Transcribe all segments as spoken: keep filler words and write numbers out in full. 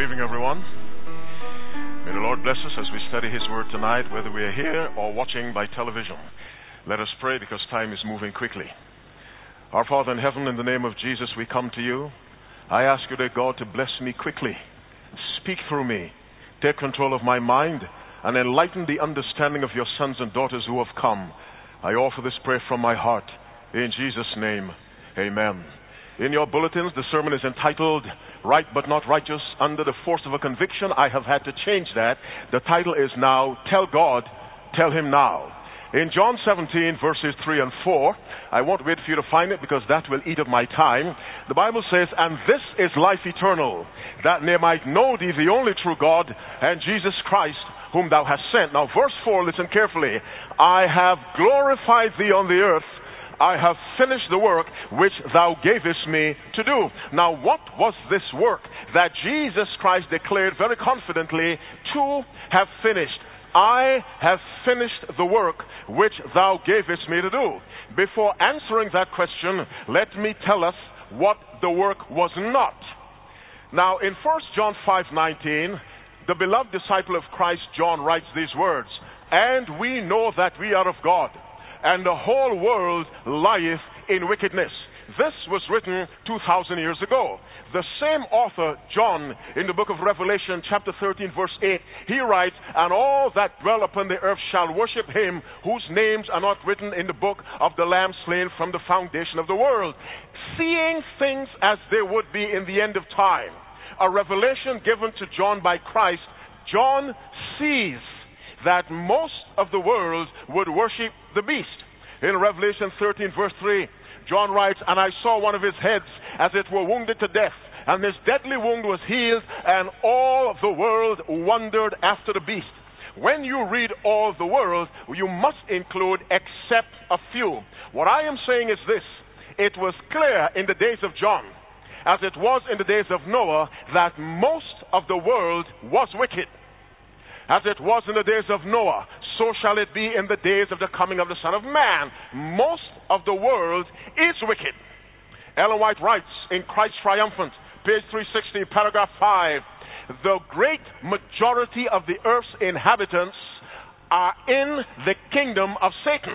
evening, everyone. May the Lord bless us as we study His Word tonight, whether we are here or watching by television. Let us pray because time is moving quickly. Our Father in heaven, in the name of Jesus, we come to you. I ask you, dear God, to bless me quickly. Speak through me. Take control of my mind and enlighten the understanding of your sons and daughters who have come. I offer this prayer from my heart. In Jesus' name, amen. In your bulletins, the sermon is entitled, Right But Not Righteous, Under the Force of a Conviction. I have had to change that. The title is now, Tell God, Tell Him Now. In John seventeen, verses three and four, I won't wait for you to find it because that will eat up my time. The Bible says, And this is life eternal, that they might know thee, the only true God, and Jesus Christ, whom thou hast sent. Now, verse four, listen carefully. I have glorified thee on the earth. I have finished the work which thou gavest me to do. Now, what was this work that Jesus Christ declared very confidently to have finished? I have finished the work which thou gavest me to do. Before answering that question, let me tell us what the work was not. Now, in First John five nineteen, the beloved disciple of Christ, John, writes these words, And we know that we are of God, and the whole world lieth in wickedness. This was written two thousand years ago. The same author, John, in the book of Revelation, chapter thirteen, verse eight, he writes, And all that dwell upon the earth shall worship him, whose names are not written in the book of the Lamb slain from the foundation of the world. Seeing things as they would be in the end of time, a revelation given to John by Christ, John sees that most of the world would worship the beast. In Revelation thirteen, verse three, John writes, And I saw one of his heads as it were wounded to death, and his deadly wound was healed, and all the world wondered after the beast. When you read all the world, you must include except a few. What I am saying is this: it was clear in the days of John, as it was in the days of Noah, that most of the world was wicked. As it was in the days of Noah, so shall it be in the days of the coming of the Son of Man. Most of the world is wicked. Ellen White writes in Christ Triumphant, page three sixty, paragraph five, The great majority of the earth's inhabitants are in the kingdom of Satan.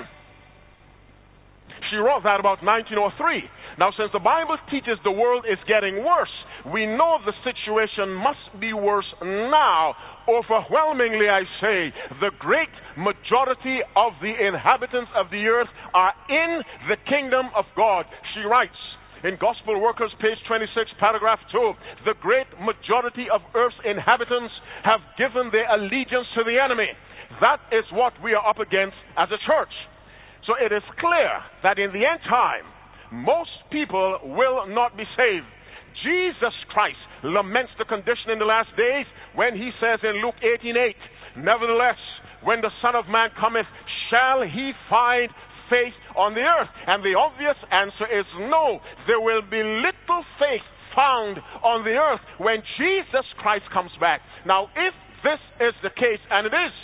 She wrote that about nineteen oh three. Now, since the Bible teaches the world is getting worse, we know the situation must be worse now. Overwhelmingly, I say, the great majority of the inhabitants of the earth are in the kingdom of God. She writes in Gospel Workers, page twenty-six, paragraph two, The great majority of earth's inhabitants have given their allegiance to the enemy. That is what we are up against as a church. So it is clear that in the end time, most people will not be saved. Jesus Christ laments the condition in the last days when he says in Luke eighteen eight, Nevertheless, when the Son of Man cometh, shall he find faith on the earth? And the obvious answer is no. There will be little faith found on the earth when Jesus Christ comes back. Now, if this is the case, and it is,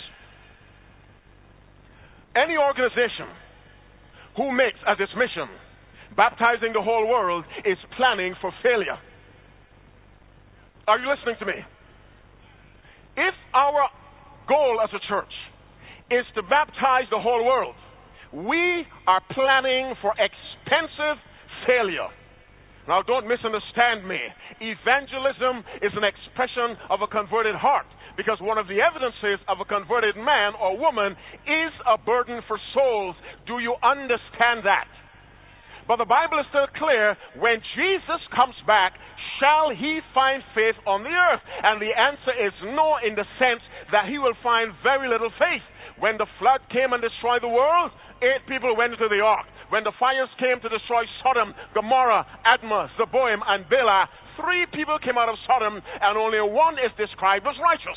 any organization who makes as its mission baptizing the whole world is planning for failure. Are you listening to me? If our goal as a church is to baptize the whole world, we are planning for expensive failure. Now, don't misunderstand me. Evangelism is an expression of a converted heart, because one of the evidences of a converted man or woman is a burden for souls. Do you understand that? But the Bible is still clear. When Jesus comes back, shall he find faith on the earth? And the answer is no, in the sense that he will find very little faith. When the flood came and destroyed the world, eight people went into the ark. When the fires came to destroy Sodom, Gomorrah, Admah, Zeboim, and Bela, three people came out of Sodom, and only one is described as righteous.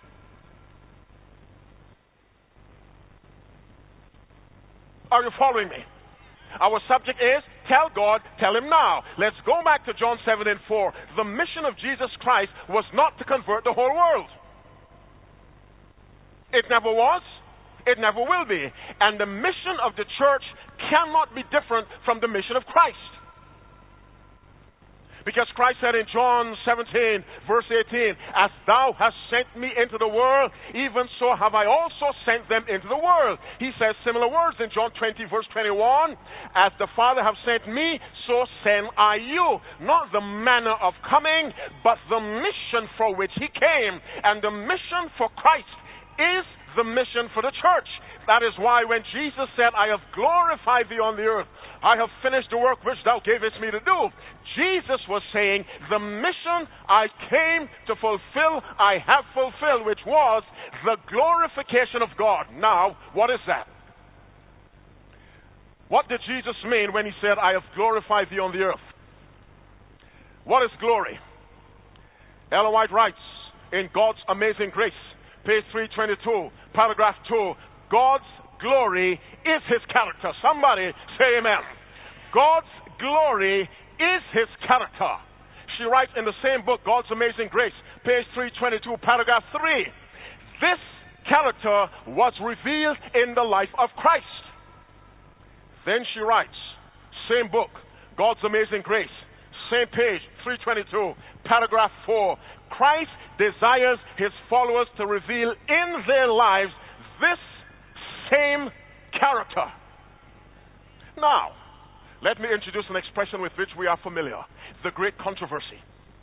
Are you following me? Our subject is, tell God, tell him now. Let's go back to John seven and four. The mission of Jesus Christ was not to convert the whole world. It never was. It never will be. And the mission of the church cannot be different from the mission of Christ. Because Christ said in John seventeen, verse eighteen, as thou hast sent me into the world, even so have I also sent them into the world. He says similar words in John twenty, verse twenty-one, as the Father have sent me, so send I you. Not the manner of coming, but the mission for which he came. And the mission for Christ is the mission for the church. That is why when Jesus said, I have glorified thee on the earth, I have finished the work which thou gavest me to do, Jesus was saying, the mission I came to fulfill, I have fulfilled, which was the glorification of God. Now, what is that? What did Jesus mean when he said, I have glorified thee on the earth? What is glory? Ellen White writes in God's Amazing Grace, page three twenty-two, paragraph two, God's glory is his character. Somebody say amen. God's glory is his character. She writes in the same book, God's Amazing Grace, page three twenty-two, paragraph three. This character was revealed in the life of Christ. Then she writes, same book, God's Amazing Grace, same page, three twenty-two, paragraph four. Christ desires his followers to reveal in their lives this same character. Now, let me introduce an expression with which we are familiar, the great controversy.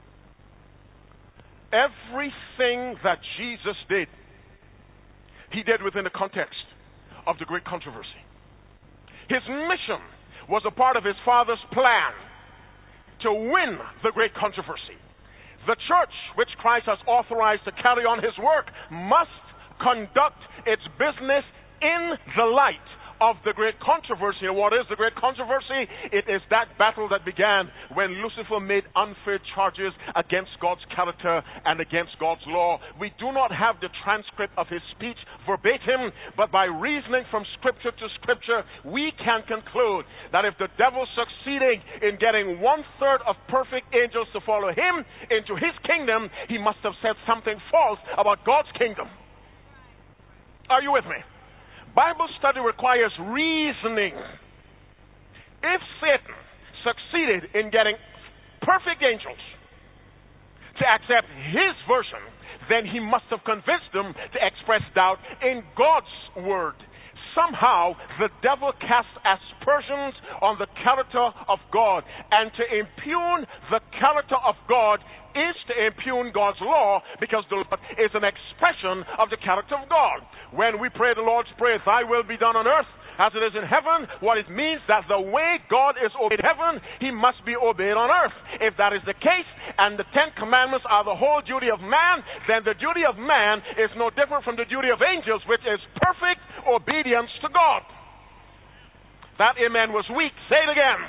Everything that Jesus did, he did within the context of the great controversy. His mission was a part of his Father's plan to win the great controversy. The church, which Christ has authorized to carry on his work, must conduct its business in the light of the great controversy. And what is the great controversy? It is that battle that began when Lucifer made unfair charges against God's character and against God's law. We do not have the transcript of his speech verbatim, but by reasoning from scripture to scripture, we can conclude that if the devil succeeding in getting one third of perfect angels to follow him into his kingdom, he must have said something false about God's kingdom. Are you with me? Bible study requires reasoning. If Satan succeeded in getting perfect angels to accept his version, then he must have convinced them to express doubt in God's word. Somehow, the devil casts aspersions on the character of God, and to impugn the character of God is to impugn God's law, because the Lord is an expression of the character of God. When we pray the Lord's Prayer, thy will be done on earth as it is in heaven, what it means that the way God is obeyed in heaven, he must be obeyed on earth. If that is the case, and the Ten Commandments are the whole duty of man, then the duty of man is no different from the duty of angels, which is perfect obedience to God. That amen was weak. Say it again.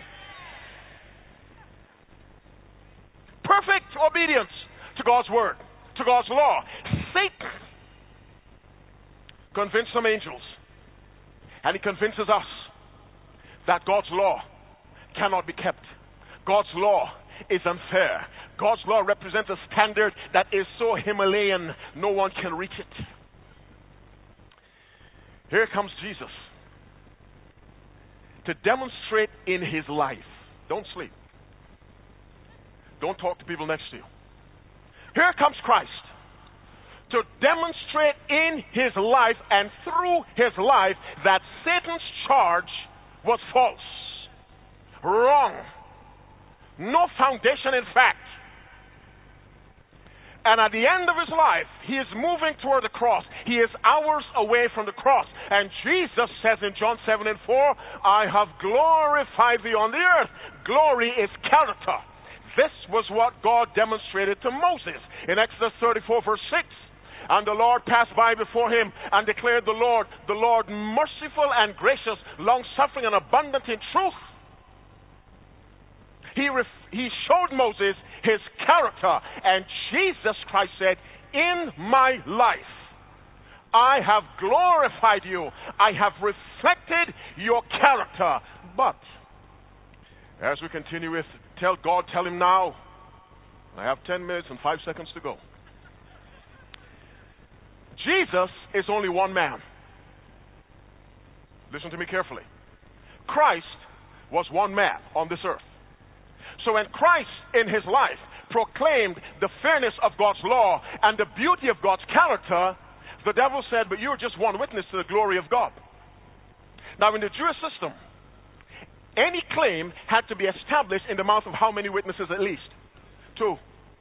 Perfect obedience to God's word, to God's law. Satan convinced some angels, and he convinces us that God's law cannot be kept. God's law is unfair. God's law represents a standard that is so Himalayan, no one can reach it. Here comes Jesus to demonstrate in his life. Don't sleep. Don't talk to people next to you. Here comes Christ to demonstrate in his life and through his life that Satan's charge was false, wrong, no foundation in fact. And at the end of his life, he is moving toward the cross. He is hours away from the cross. And Jesus says in John seven and four, I have glorified thee on the earth. Glory is character. This was what God demonstrated to Moses in Exodus thirty-four, verse six. And the Lord passed by before him and declared the Lord, the Lord merciful and gracious, long-suffering and abundant in truth. He, ref- he showed Moses his character, and Jesus Christ said, in my life, I have glorified you. I have reflected your character. But as we continue with, tell God, tell him now. I have ten minutes and five seconds to go. Jesus is only one man. Listen to me carefully. Christ was one man on this earth. So when Christ in his life proclaimed the fairness of God's law and the beauty of God's character, the devil said, but you're just one witness to the glory of God. Now in the Jewish system, any claim had to be established in the mouth of how many witnesses at least? Two.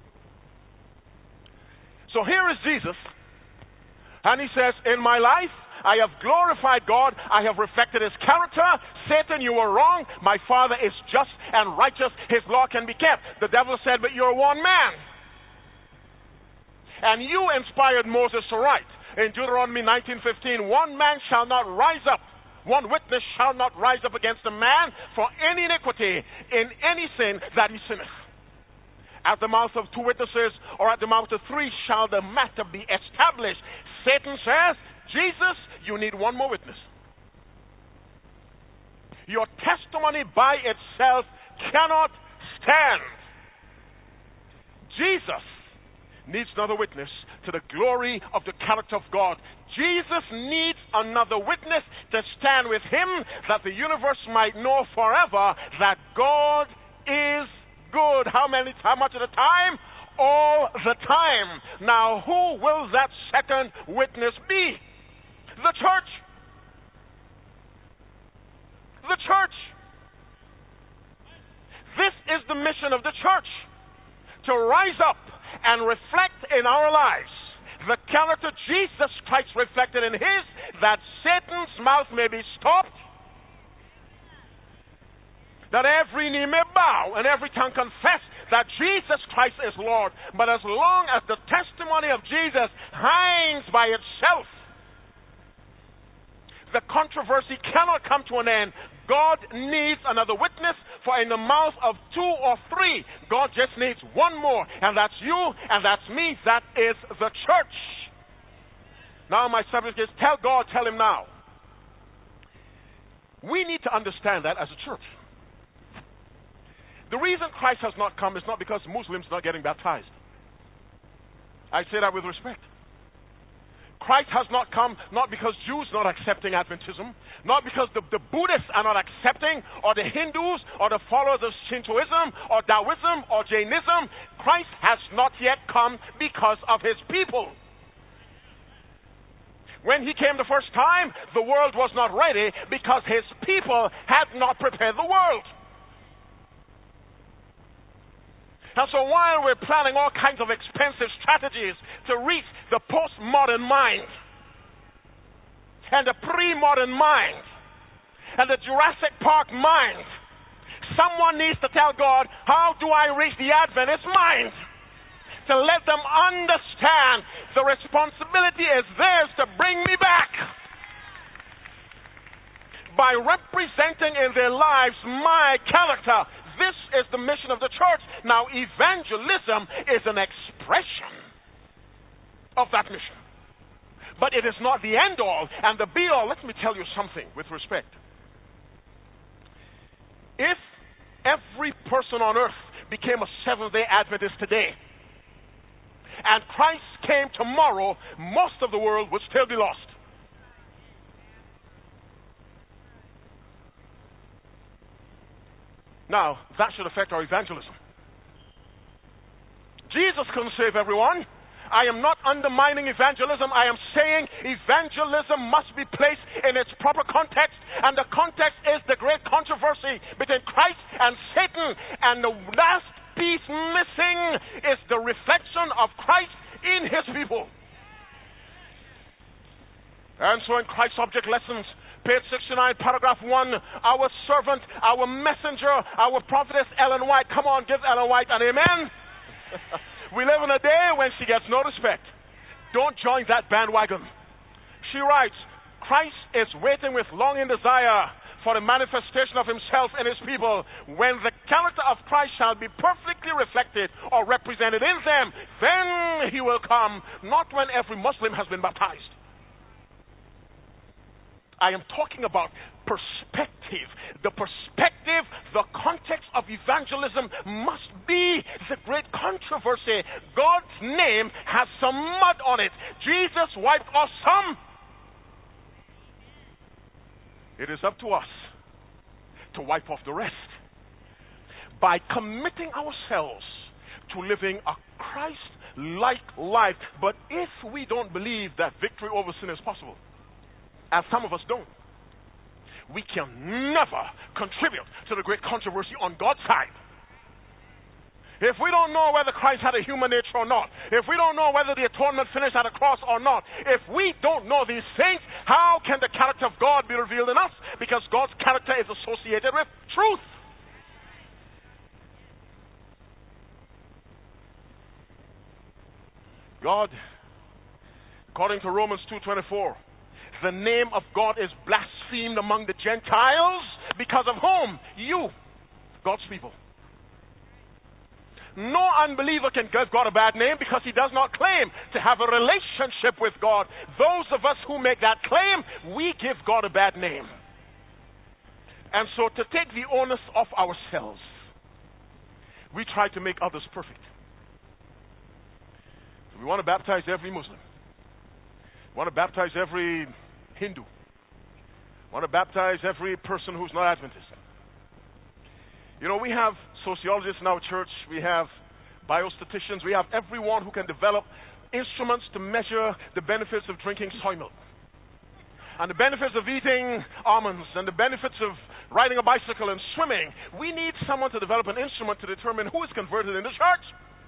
So here is Jesus, and he says, in my life, I have glorified God. I have reflected his character. Satan, you were wrong. My Father is just and righteous. His law can be kept. The devil said, but you're one man. And you inspired Moses to write in Deuteronomy nineteen fifteen, one man shall not rise up, one witness shall not rise up against a man for any iniquity in any sin that he sinneth. At the mouth of two witnesses or at the mouth of three shall the matter be established. Satan says, Jesus, you need one more witness. Your testimony by itself cannot stand. Jesus needs another witness to the glory of the character of God. Jesus needs another witness to stand with him that the universe might know forever that God is good. How many, how much at a time? All the time. Now, who will that second witness be? The church. The church. This is the mission of the church, to rise up and reflect in our lives the character Jesus Christ reflected in his, that Satan's mouth may be stopped, that every knee may bow and every tongue confess that Jesus Christ is Lord. But as long as the testimony of Jesus hangs by itself, the controversy cannot come to an end. God needs another witness, for in the mouth of two or three, God just needs one more, and that's you, and that's me, that is the church. Now my subject is, tell God, tell him now. We need to understand that as a church. The reason Christ has not come is not because Muslims are not getting baptized. I say that with respect. Christ has not come not because Jews are not accepting Adventism, not because the, the Buddhists are not accepting, or the Hindus, or the followers of Shintoism, or Taoism, or Jainism. Christ has not yet come because of his people. When he came the first time, the world was not ready because his people had not prepared the world. And so while we're planning all kinds of expensive strategies to reach the postmodern mind, and the pre-modern mind, and the Jurassic Park mind, someone needs to tell God, how do I reach the Adventist mind? To let them understand the responsibility is theirs to bring me back. By representing in their lives my character. This is the mission of the church. Now, evangelism is an expression of that mission. But it is not the end all and the be all. Let me tell you something with respect. If every person on earth became a Seventh-day Adventist today, and Christ came tomorrow, most of the world would still be lost. Now, that should affect our evangelism. Jesus couldn't save everyone. I am not undermining evangelism. I am saying evangelism must be placed in its proper context, and the context is the great controversy between Christ and Satan, and the last piece missing is the reflection of Christ in his people. And so in Christ Object Lessons, page sixty-nine, paragraph one, our servant, our messenger, our prophetess Ellen White. Come on, give Ellen White an amen. We live in a day when she gets no respect. Don't join that bandwagon. She writes, Christ is waiting with longing desire for the manifestation of himself in his people. When the character of Christ shall be perfectly reflected or represented in them, then he will come, not when every Muslim has been baptized. I am talking about perspective. The perspective, the context of evangelism must be the great controversy. God's name has some mud on it. Jesus wiped off some. It is up to us to wipe off the rest. by committing ourselves to living a Christ-like life. But if we don't believe that victory over sin is possible, as some of us don't, we can never contribute to the great controversy on God's side. If we don't know whether Christ had a human nature or not, if we don't know whether the atonement finished at the cross or not, if we don't know these things, how can the character of God be revealed in us? Because God's character is associated with truth. God, according to Romans two twenty-four, the name of God is blasphemed among the Gentiles because of whom? You, God's people. No unbeliever can give God a bad name because he does not claim to have a relationship with God. Those of us who make that claim, we give God a bad name. And so to take the onus off ourselves, we try to make others perfect. So we want to baptize every Muslim. We want to baptize every Hindu. We want to baptize every person who's not Adventist. You know, we have sociologists in our church, we have biostatisticians, we have everyone who can develop instruments to measure the benefits of drinking soy milk, and the benefits of eating almonds, and the benefits of riding a bicycle and swimming. We need someone to develop an instrument to determine who is converted in the church.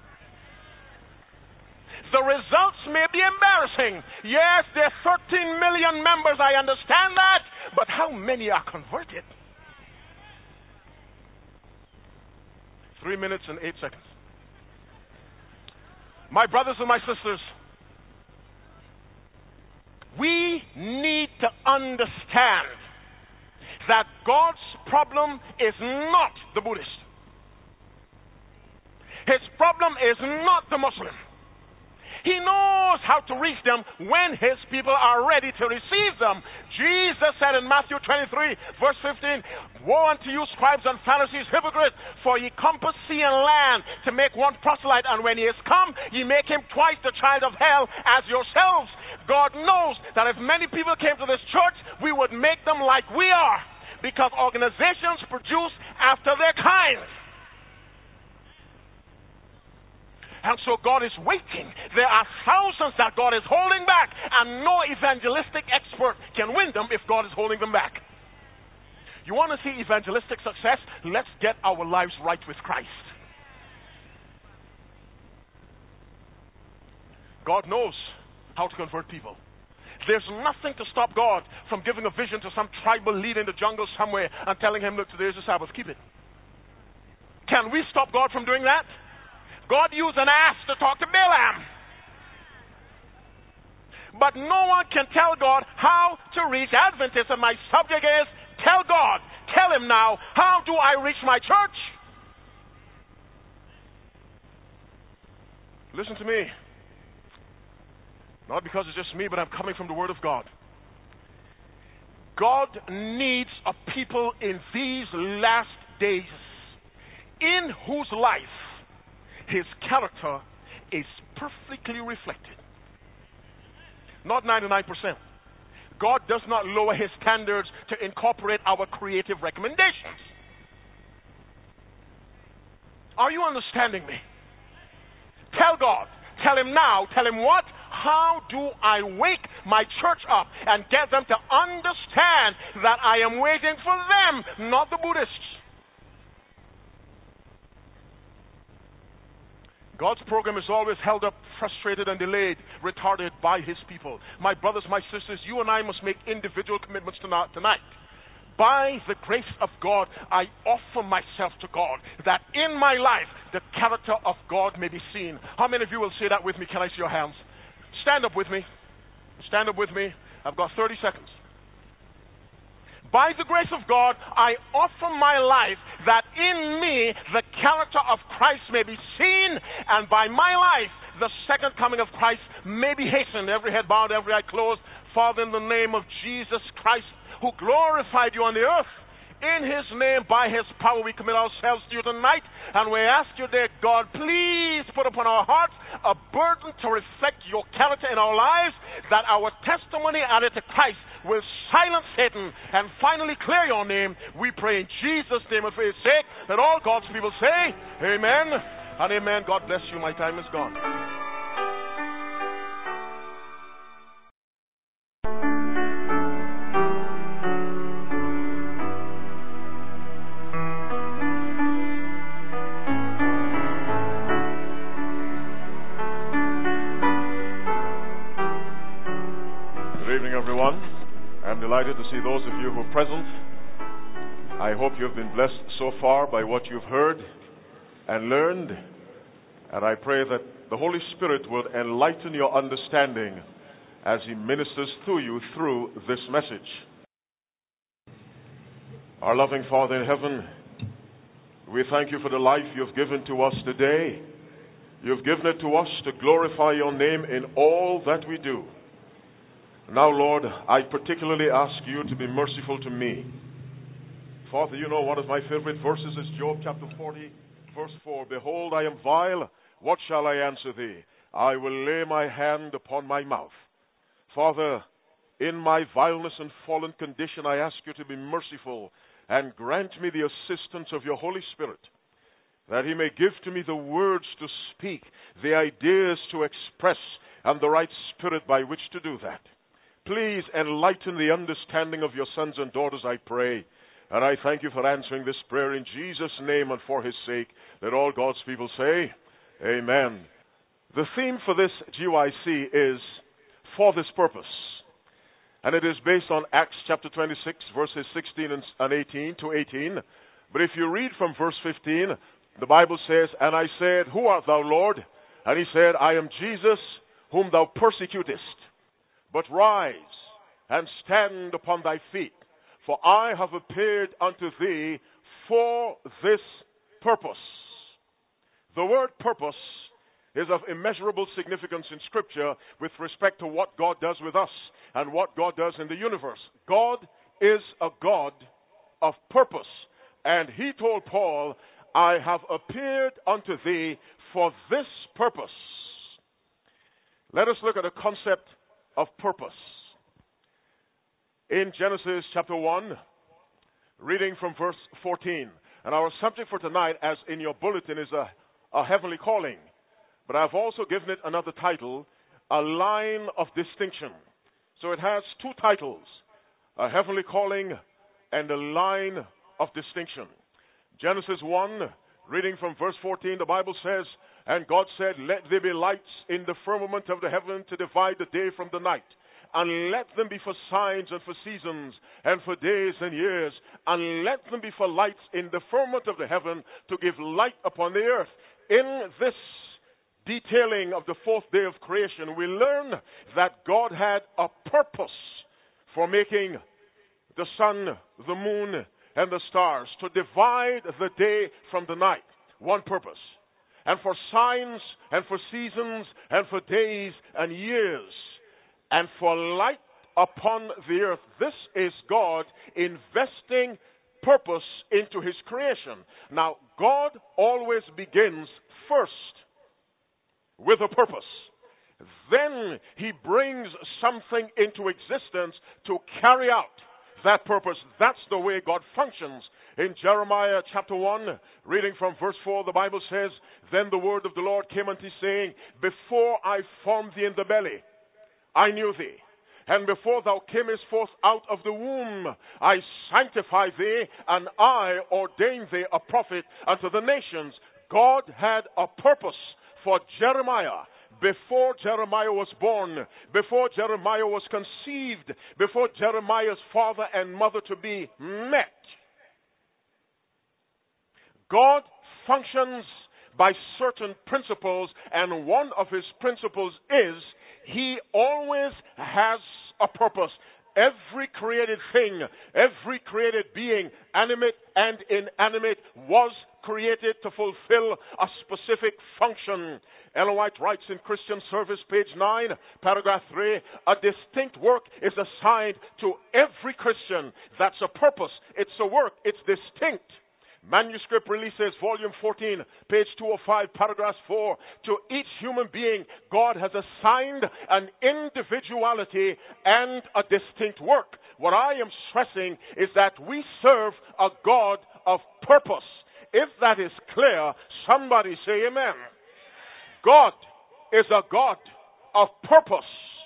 The results may be embarrassing. Yes, there are thirteen million members, I understand that, but how many are converted? Three minutes and eight seconds. My brothers and my sisters, we need to understand that God's problem is not the Buddhist. His problem is not the Muslim. He knows how to reach them when his people are ready to receive them. Jesus said in Matthew twenty-three, verse fifteen, "Woe unto you, scribes and Pharisees, hypocrites, for ye compass sea and land to make one proselyte, and when he is come, ye make him twice the child of hell as yourselves." God knows that if many people came to this church, we would make them like we are, because organizations produce after their kind. And so God is waiting. There are thousands that God is holding back, and no evangelistic expert can win them if God is holding them back. You want to see evangelistic success? Let's get our lives right with Christ. God knows how to convert people. There's nothing to stop God from giving a vision to some tribal leader in the jungle somewhere and telling him, "Look, today is the Sabbath, keep it." Can we stop God from doing that? God used an ass to talk to Balaam. But no one can tell God how to reach Adventists. And my subject is, tell God, tell him now, how do I reach my church? Listen to me. Not because it's just me, but I'm coming from the Word of God. God needs a people in these last days in whose life his character is perfectly reflected. Not ninety-nine percent. God does not lower his standards to incorporate our creative recommendations. Are you understanding me? Tell God. Tell him now. Tell him what? How do I wake my church up and get them to understand that I am waiting for them, not the Buddhists? God's program is always held up, frustrated and delayed, retarded by his people. My brothers, my sisters, you and I must make individual commitments tonight. By the grace of God, I offer myself to God, that in my life, the character of God may be seen. How many of you will say that with me? Can I see your hands? Stand up with me. Stand up with me. I've got thirty seconds. By the grace of God, I offer my life that in me the character of Christ may be seen, and by my life the second coming of Christ may be hastened. Every head bowed, every eye closed. Father, in the name of Jesus Christ, who glorified you on the earth, in his name, by his power, we commit ourselves to you tonight, and we ask you, dear God, please put upon our hearts a burden to reflect your character in our lives, that our testimony added to Christ will silence Satan and finally clear your name. We pray in Jesus' name and for his sake that all God's people say, amen and amen. God bless you. My time is gone. I'm delighted to see those of you who are present. I hope you've been blessed so far by what you've heard and learned. And I pray that the Holy Spirit will enlighten your understanding as he ministers to you through this message. Our loving Father in heaven, we thank you for the life you've given to us today. You've given it to us to glorify your name in all that we do. Now, Lord, I particularly ask you to be merciful to me. Father, you know one of my favorite verses is Job chapter forty, verse four. Behold, I am vile. What shall I answer thee? I will lay my hand upon my mouth. Father, in my vileness and fallen condition, I ask you to be merciful and grant me the assistance of your Holy Spirit, that he may give to me the words to speak, the ideas to express, and the right spirit by which to do that. Please enlighten the understanding of your sons and daughters, I pray. And I thank you for answering this prayer in Jesus' name and for his sake. Let all God's people say, amen. The theme for this G Y C is, for this purpose. And it is based on Acts chapter twenty-six, verses sixteen and eighteen to eighteen. But if you read from verse fifteen, the Bible says, and I said, who art thou, Lord? And he said, I am Jesus, whom thou persecutest. But rise and stand upon thy feet, for I have appeared unto thee for this purpose. The word purpose is of immeasurable significance in Scripture with respect to what God does with us and what God does in the universe. God is a God of purpose. And he told Paul, I have appeared unto thee for this purpose. Let us look at a concept of purpose. In Genesis chapter one, reading from verse fourteen. And our subject for tonight, as in your bulletin, is a, a heavenly calling. But I've also given it another title, a line of distinction. So it has two titles, a heavenly calling and a line of distinction. Genesis one, reading from verse fourteen, the Bible says, and God said, let there be lights in the firmament of the heaven to divide the day from the night. And let them be for signs and for seasons and for days and years. And let them be for lights in the firmament of the heaven to give light upon the earth. In this detailing of the fourth day of creation, we learn that God had a purpose for making the sun, the moon, and the stars, to divide the day from the night. One purpose. And for signs, and for seasons, and for days and years, and for light upon the earth. This is God investing purpose into his creation. Now, God always begins first with a purpose. Then he brings something into existence to carry out that purpose. That's the way God functions. In Jeremiah chapter one, reading from verse four, the Bible says, then the word of the Lord came unto thee, saying, before I formed thee in the belly, I knew thee. And before thou camest forth out of the womb, I sanctified thee, and I ordained thee a prophet unto the nations. God had a purpose for Jeremiah. Before Jeremiah was born, before Jeremiah was conceived, before Jeremiah's father and mother to be met. God functions by certain principles, and one of his principles is he always has a purpose. Every created thing, every created being, animate and inanimate, was created to fulfill a specific function. Ellen White writes in Christian Service, page nine, paragraph three, a distinct work is assigned to every Christian. That's a purpose. It's a work. It's distinct. Manuscript Releases, Volume fourteen, page two oh five, paragraph four. To each human being, God has assigned an individuality and a distinct work. What I am stressing is that we serve a God of purpose. If that is clear, somebody say amen. God is a God of purpose.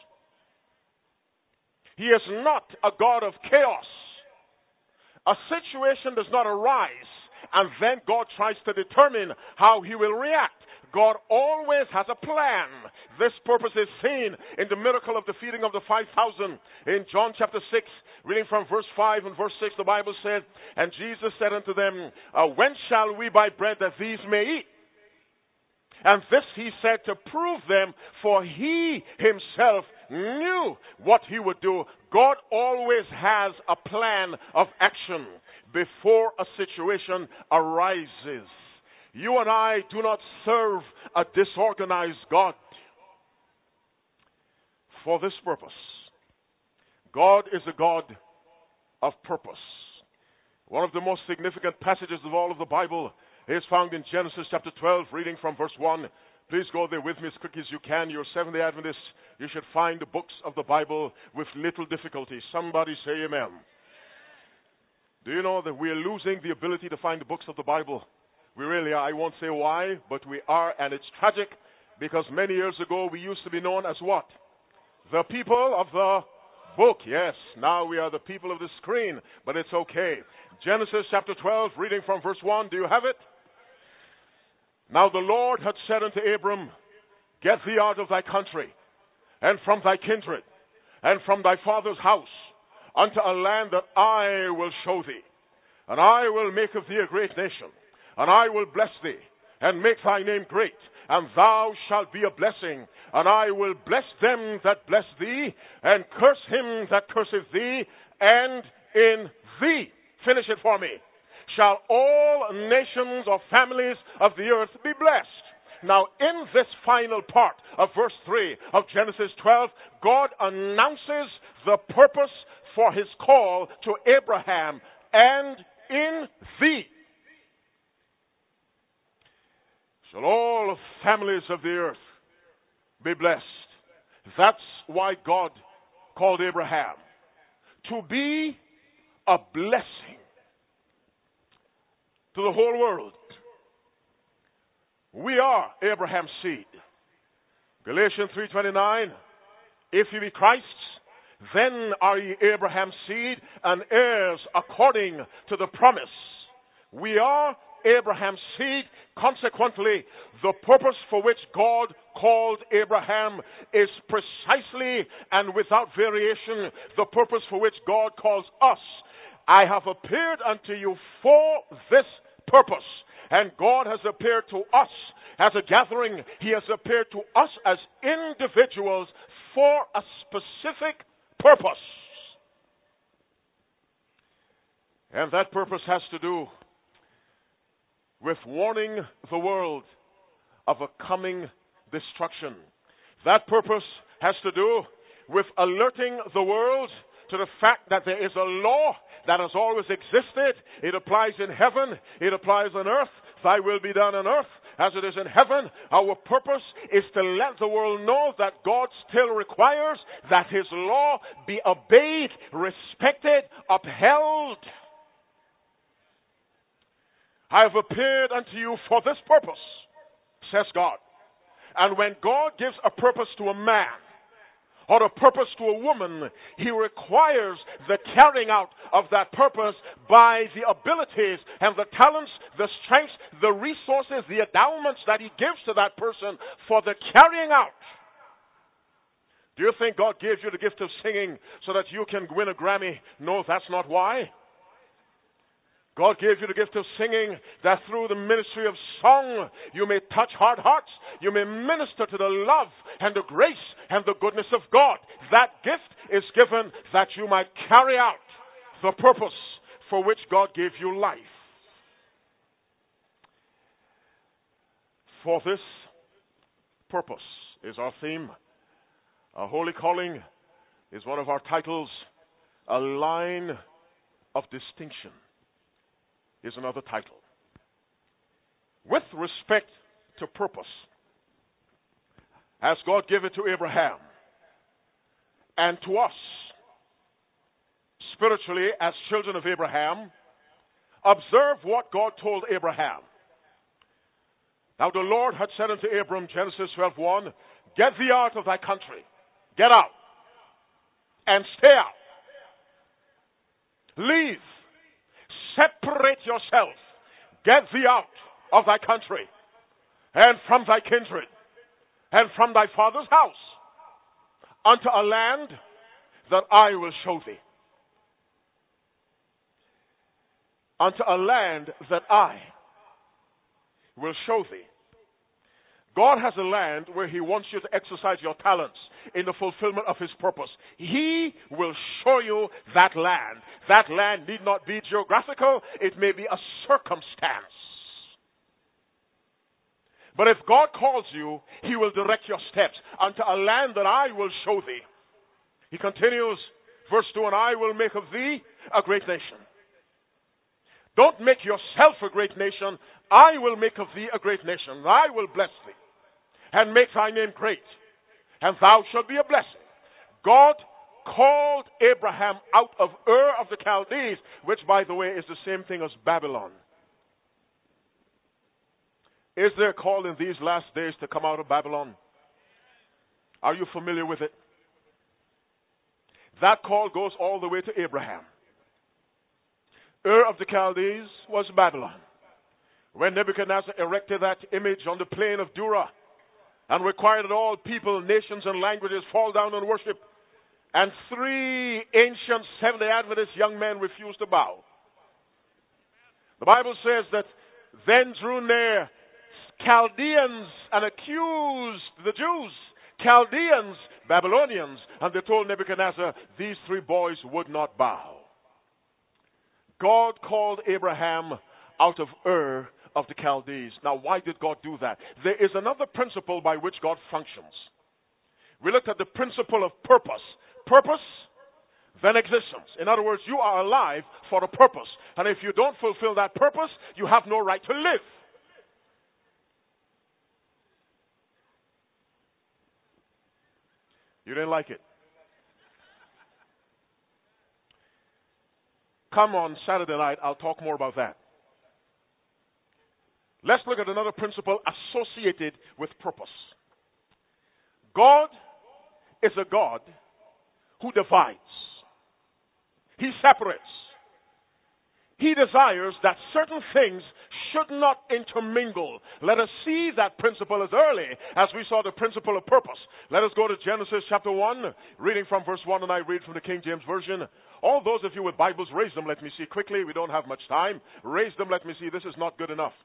He is not a God of chaos. A situation does not arise, and then God tries to determine how he will react. God always has a plan. This purpose is seen in the miracle of the feeding of the five thousand. In John chapter six, reading from verse five and verse six, the Bible said, and Jesus said unto them, uh, when shall we buy bread that these may eat? And this he said to prove them, for he himself knew what he would do. God always has a plan of action before a situation arises. You and I do not serve a disorganized God. For this purpose, God is a God of purpose. One of the most significant passages of all of the Bible is found in Genesis chapter twelve, reading from verse one. Please go there with me as quick as you can. You're Seventh-day Adventists. You should find the books of the Bible with little difficulty. Somebody say amen. Do you know that we are losing the ability to find the books of the Bible? We really are. I won't say why, but we are, and it's tragic because many years ago we used to be known as what? The people of the book. Yes, now we are the people of the screen, but it's okay. Genesis chapter twelve, reading from verse one. Do you have it? Now the Lord had said unto Abram, get thee out of thy country, and from thy kindred, and from thy father's house, unto a land that I will show thee. And I will make of thee a great nation, and I will bless thee, and make thy name great, and thou shalt be a blessing. And I will bless them that bless thee, and curse him that curseth thee, and in thee, finish it for me, shall all nations or families of the earth be blessed. Now, in this final part of verse three of Genesis twelve, God announces the purpose for his call to Abraham, and in thee shall all families of the earth be blessed. That's why God called Abraham to be a blessing to the whole world. We are Abraham's seed. Galatians three twenty-nine, if ye be Christ's, then are ye Abraham's seed and heirs according to the promise. We are Abraham's seed. Consequently, the purpose for which God called Abraham is precisely and without variation the purpose for which God calls us. I have appeared unto you for this purpose. And God has appeared to us as a gathering. He has appeared to us as individuals for a specific purpose. And that purpose has to do with warning the world of a coming destruction. That purpose has to do with alerting the world to the fact that there is a law that has always existed. It applies in heaven. It applies on earth. Thy will be done on earth as it is in heaven. Our purpose is to let the world know that God still requires that his law be obeyed, respected, upheld. I have appeared unto you for this purpose, says God. And when God gives a purpose to a man, or a purpose to a woman, he requires the carrying out of that purpose by the abilities and the talents, the strengths, the resources, the endowments that he gives to that person for the carrying out. Do you think God gave you the gift of singing so that you can win a Grammy? No, that's not why. God gave you the gift of singing that through the ministry of song you may touch hard hearts. You may minister to the love and the grace and the goodness of God. That gift is given that you might carry out the purpose for which God gave you life. For this purpose is our theme. Our holy calling is one of our titles. A line of distinction is another title. with respect to purpose, as God gave it to Abraham, and to us, spiritually, as children of Abraham, observe what God told Abraham. Now the Lord had said unto Abram, Genesis twelve one, get thee out of thy country. Get out. And stay out. Leave. Separate yourself. Get thee out of thy country, and from thy kindred, and from thy father's house, unto a land that I will show thee. Unto a land that I will show thee. God has a land where he wants you to exercise your talents in the fulfillment of his purpose. He will show you that land. That land need not be geographical. It may be a circumstance. But if God calls you, he will direct your steps unto a land that I will show thee. He continues, verse two, and I will make of thee a great nation. Don't make yourself a great nation. I will make of thee a great nation. I will bless thee and make thy name great, and thou shalt be a blessing. God called Abraham out of Ur of the Chaldees, which, by the way, is the same thing as Babylon. Is there a call in these last days to come out of Babylon? Are you familiar with it? That call goes all the way to Abraham. Ur of the Chaldees was Babylon. When Nebuchadnezzar erected that image on the plain of Dura and required that all people, nations, and languages fall down and worship, and three ancient Seventh-day Adventist young men refused to bow. The Bible says that then drew near Chaldeans and accused the Jews, Chaldeans, Babylonians, and they told Nebuchadnezzar these three boys would not bow. God called Abraham out of Ur of the Chaldees. Now, why did God do that? There is another principle by which God functions. We looked at the principle of purpose. Purpose, then existence. In other words, you are alive for a purpose. And if you don't fulfill that purpose, you have no right to live. You didn't like it. Come on Saturday night, I'll talk more about that. Let's look at another principle associated with purpose. God is a God who divides. He separates. He desires that certain things should not intermingle. Let us see that principle as early as we saw the principle of purpose. Let us go to Genesis chapter one, reading from verse one, and I read from the King James Version. All those of you with Bibles, raise them, let me see quickly. We don't have much time. Raise them, let me see. This is not good enough.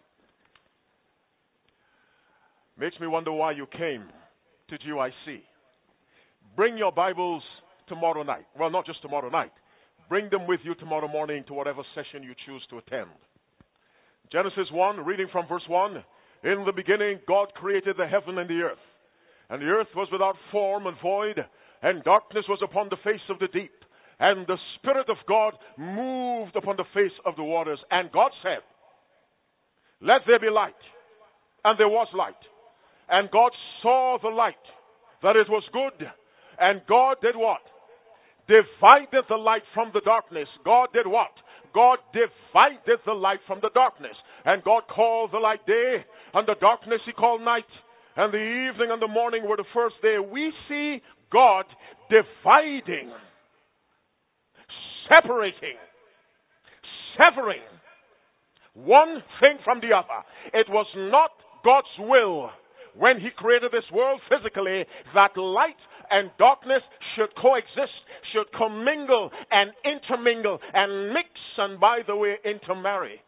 Makes me wonder why you came to G Y C. Bring your Bibles tomorrow night. Well, not just tomorrow night. Bring them with you tomorrow morning to whatever session you choose to attend. Genesis one, reading from verse one. In the beginning, God created the heaven and the earth. And the earth was without form and void, and darkness was upon the face of the deep. And the Spirit of God moved upon the face of the waters. And God said, let there be light. And there was light. And God saw the light, that it was good. And God did what? Divided the light from the darkness. God did what? God divided the light from the darkness. And God called the light day, and the darkness he called night. And the evening and the morning were the first day. We see God dividing, separating, severing one thing from the other. It was not God's will when he created this world physically that light and darkness should coexist, should commingle and intermingle and mix and, by the way, intermarry.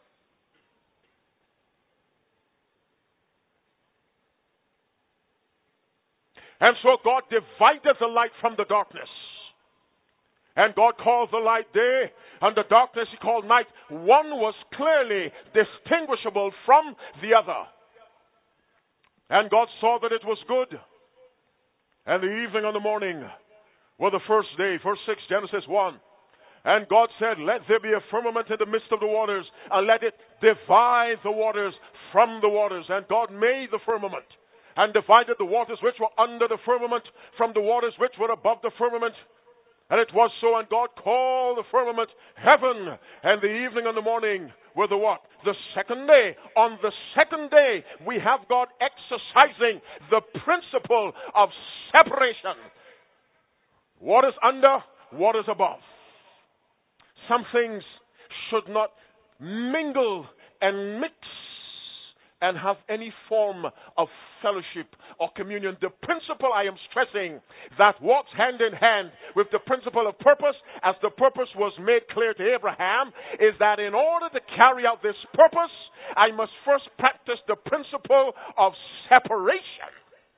And so God divided the light from the darkness. And God called the light day, and the darkness he called night. One was clearly distinguishable from the other. And God saw that it was good. And the evening and the morning were the first day. Verse six, Genesis one. And God said, let there be a firmament in the midst of the waters, and let it divide the waters from the waters. And God made the firmament, and divided the waters which were under the firmament from the waters which were above the firmament. And it was so, and God called the firmament heaven, and the evening and the morning were the what? The second day. On the second day, we have God exercising the principle of separation. What is under, what is above. Some things should not mingle and mix and have any form of fellowship or communion. The principle I am stressing that walks hand in hand with the principle of purpose, as the purpose was made clear to Abraham, is that in order to carry out this purpose, I must first practice the principle of separation.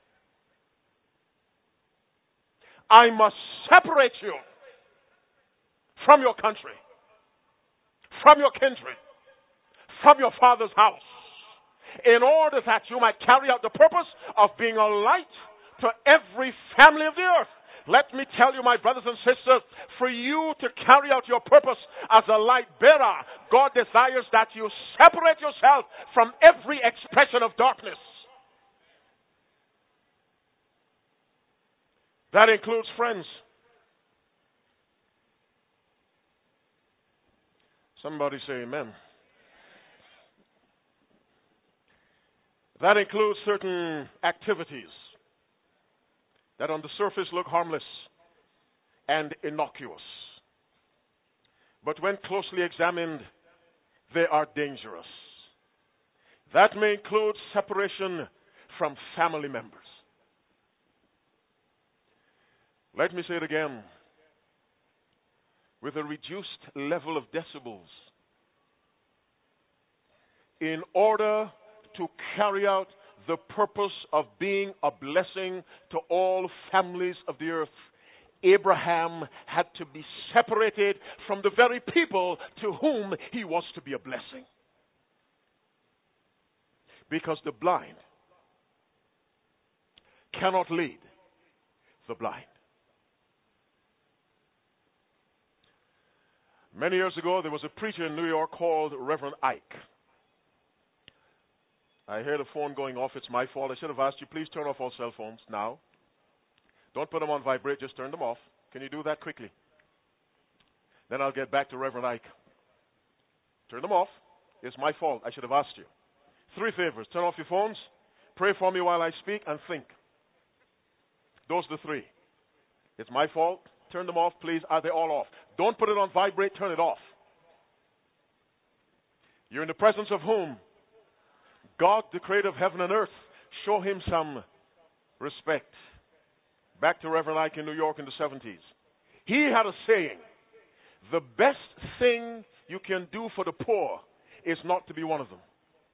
I must separate you from your country, from your kindred, from your father's house, in order that you might carry out the purpose of being a light to every family of the earth. Let me tell you, my brothers and sisters, for you to carry out your purpose as a light bearer, God desires that you separate yourself from every expression of darkness. That includes friends. Somebody say amen. That includes certain activities that on the surface look harmless and innocuous. But when closely examined, they are dangerous. That may include separation from family members. Let me say it again. With a reduced level of decibels, in order to carry out the purpose of being a blessing to all families of the earth, Abraham had to be separated from the very people to whom he was to be a blessing. Because the blind cannot lead the blind. Many years ago, there was a preacher in New York called Reverend Ike. I hear the phone going off. It's my fault. I should have asked you, please turn off all cell phones now. Don't put them on vibrate. Just turn them off. Can you do that quickly? Then I'll get back to Reverend Ike. Turn them off. It's my fault. I should have asked you. Three favors. Turn off your phones. Pray for me while I speak and think. Those are the three. It's my fault. Turn them off, please. Are they all off? Don't put it on vibrate. Turn it off. You're in the presence of whom? God, the creator of heaven and earth. Show him some respect. Back to Reverend Ike in New York in the seventies. He had a saying, the best thing you can do for the poor is not to be one of them.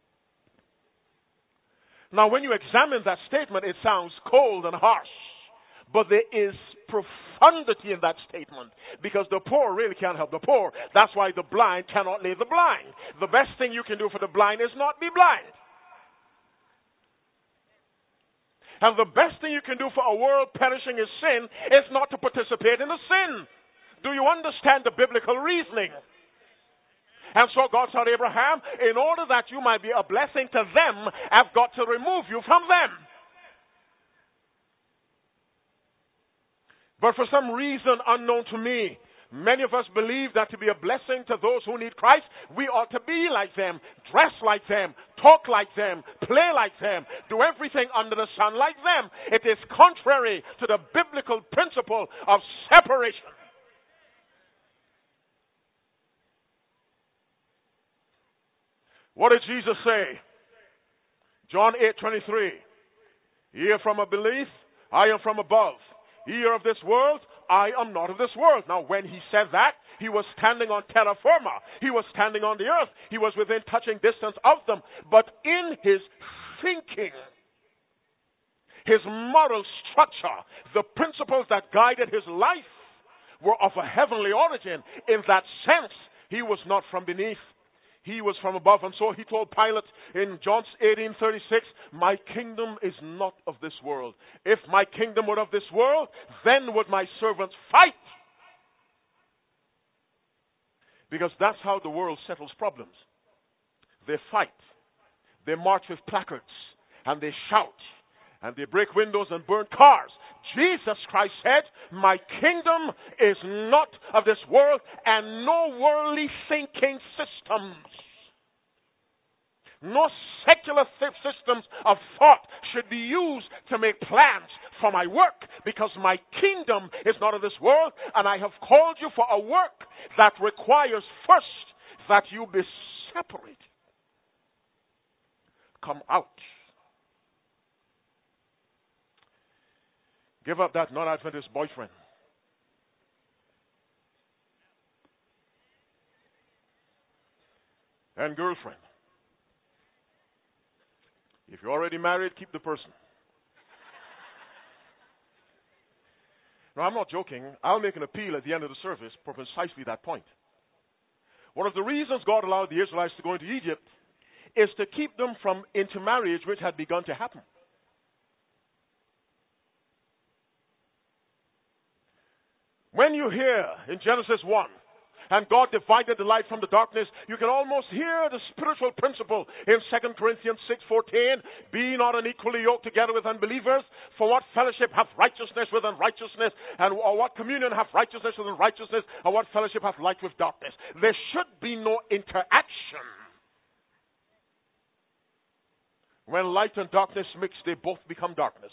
Now, when you examine that statement, it sounds cold and harsh. But there is profundity in that statement, because the poor really can't help the poor. That's why the blind cannot lead the blind. The best thing you can do for the blind is not be blind. And the best thing you can do for a world perishing in sin is not to participate in the sin. Do you understand the biblical reasoning? And so God said, Abraham, in order that you might be a blessing to them, I've got to remove you from them. But for some reason unknown to me, many of us believe that to be a blessing to those who need Christ, we ought to be like them, dress like them, talk like them, play like them, do everything under the sun like them. It is contrary to the biblical principle of separation. What did Jesus say? John eight twenty-three. Ye are from a belief, I am from above. Ye are of this world, I am not of this world. Now, when he said that, he was standing on terra firma. He was standing on the earth. He was within touching distance of them. But in his thinking, his moral structure, the principles that guided his life were of a heavenly origin. In that sense, he was not from beneath. He was from above. And so he told Pilate in John eighteen thirty-six, my kingdom is not of this world. If my kingdom were of this world, then would my servants fight. Because that's how the world settles problems. They fight. They march with placards. And they shout. And they break windows and burn cars. Jesus Christ said, my kingdom is not of this world, and no worldly thinking systems, no secular th- systems of thought should be used to make plans for my work, because my kingdom is not of this world, and I have called you for a work that requires first that you be separated. Come out. Give up that non-Adventist boyfriend. And girlfriend. If you're already married, keep the person. No, I'm not joking. I'll make an appeal at the end of the service for precisely that point. One of the reasons God allowed the Israelites to go into Egypt is to keep them from intermarriage, which had begun to happen. When you hear in Genesis one, and God divided the light from the darkness, you can almost hear the spiritual principle in Second Corinthians six fourteen. Be not unequally yoked together with unbelievers. For what fellowship hath righteousness with unrighteousness? And or what communion hath righteousness with unrighteousness? Or what fellowship hath light with darkness? There should be no interaction. When light and darkness mix, they both become darkness.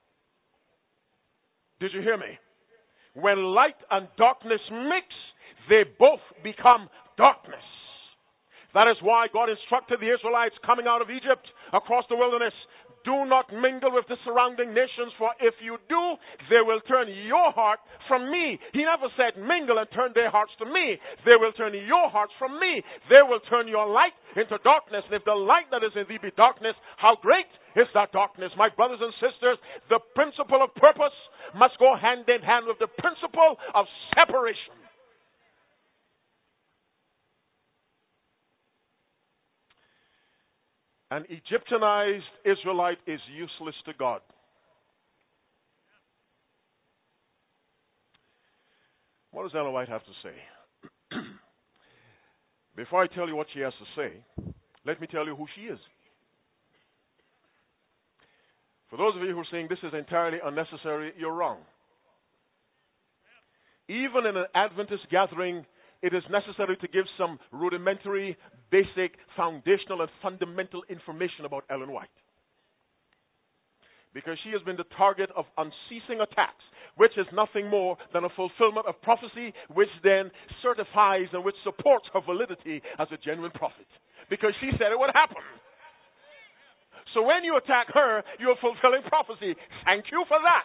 Did you hear me? When light and darkness mix, they both become darkness. That is why God instructed the Israelites coming out of Egypt across the wilderness, do not mingle with the surrounding nations, for if you do, they will turn your heart from me. He never said mingle and turn their hearts to me. They will turn your hearts from me. They will turn your light into darkness. And if the light that is in thee be darkness, how great is that darkness? My brothers and sisters, the principle of purpose must go hand in hand with the principle of separation. An Egyptianized Israelite is useless to God. What does Ellen White have to say? Before I tell you what she has to say, let me tell you who she is. For those of you who are saying this is entirely unnecessary, you're wrong. Even in an Adventist gathering, it is necessary to give some rudimentary, basic, foundational, and fundamental information about Ellen White. Because she has been the target of unceasing attacks, which is nothing more than a fulfillment of prophecy, which then certifies and which supports her validity as a genuine prophet. Because she said it would happen. So when you attack her, you're fulfilling prophecy. Thank you for that.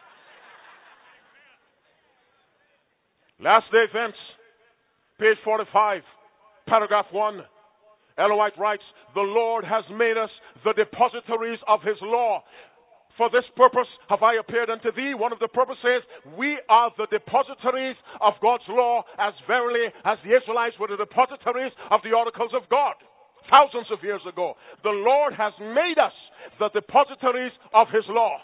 Last day events. Page forty-five, paragraph one. Ellen White writes, the Lord has made us the depositories of his law. For this purpose have I appeared unto thee. One of the purposes, we are the depositories of God's law, as verily as the Israelites were the depositories of the oracles of God. Thousands of years ago. The Lord has made us the depositories of his law.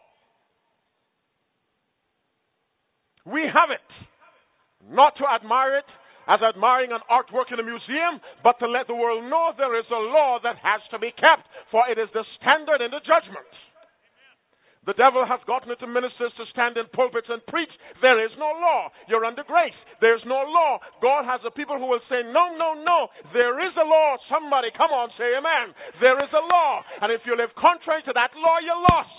We have it. Not to admire it as admiring an artwork in a museum, but to let the world know there is a law that has to be kept, for it is the standard in the judgment. The devil hath gotten into ministers to stand in pulpits and preach. There is no law. You're under grace. There's no law. God has a people who will say, no, no, no. There is a law. Somebody, come on, say amen. There is a law. And if you live contrary to that law, you're lost.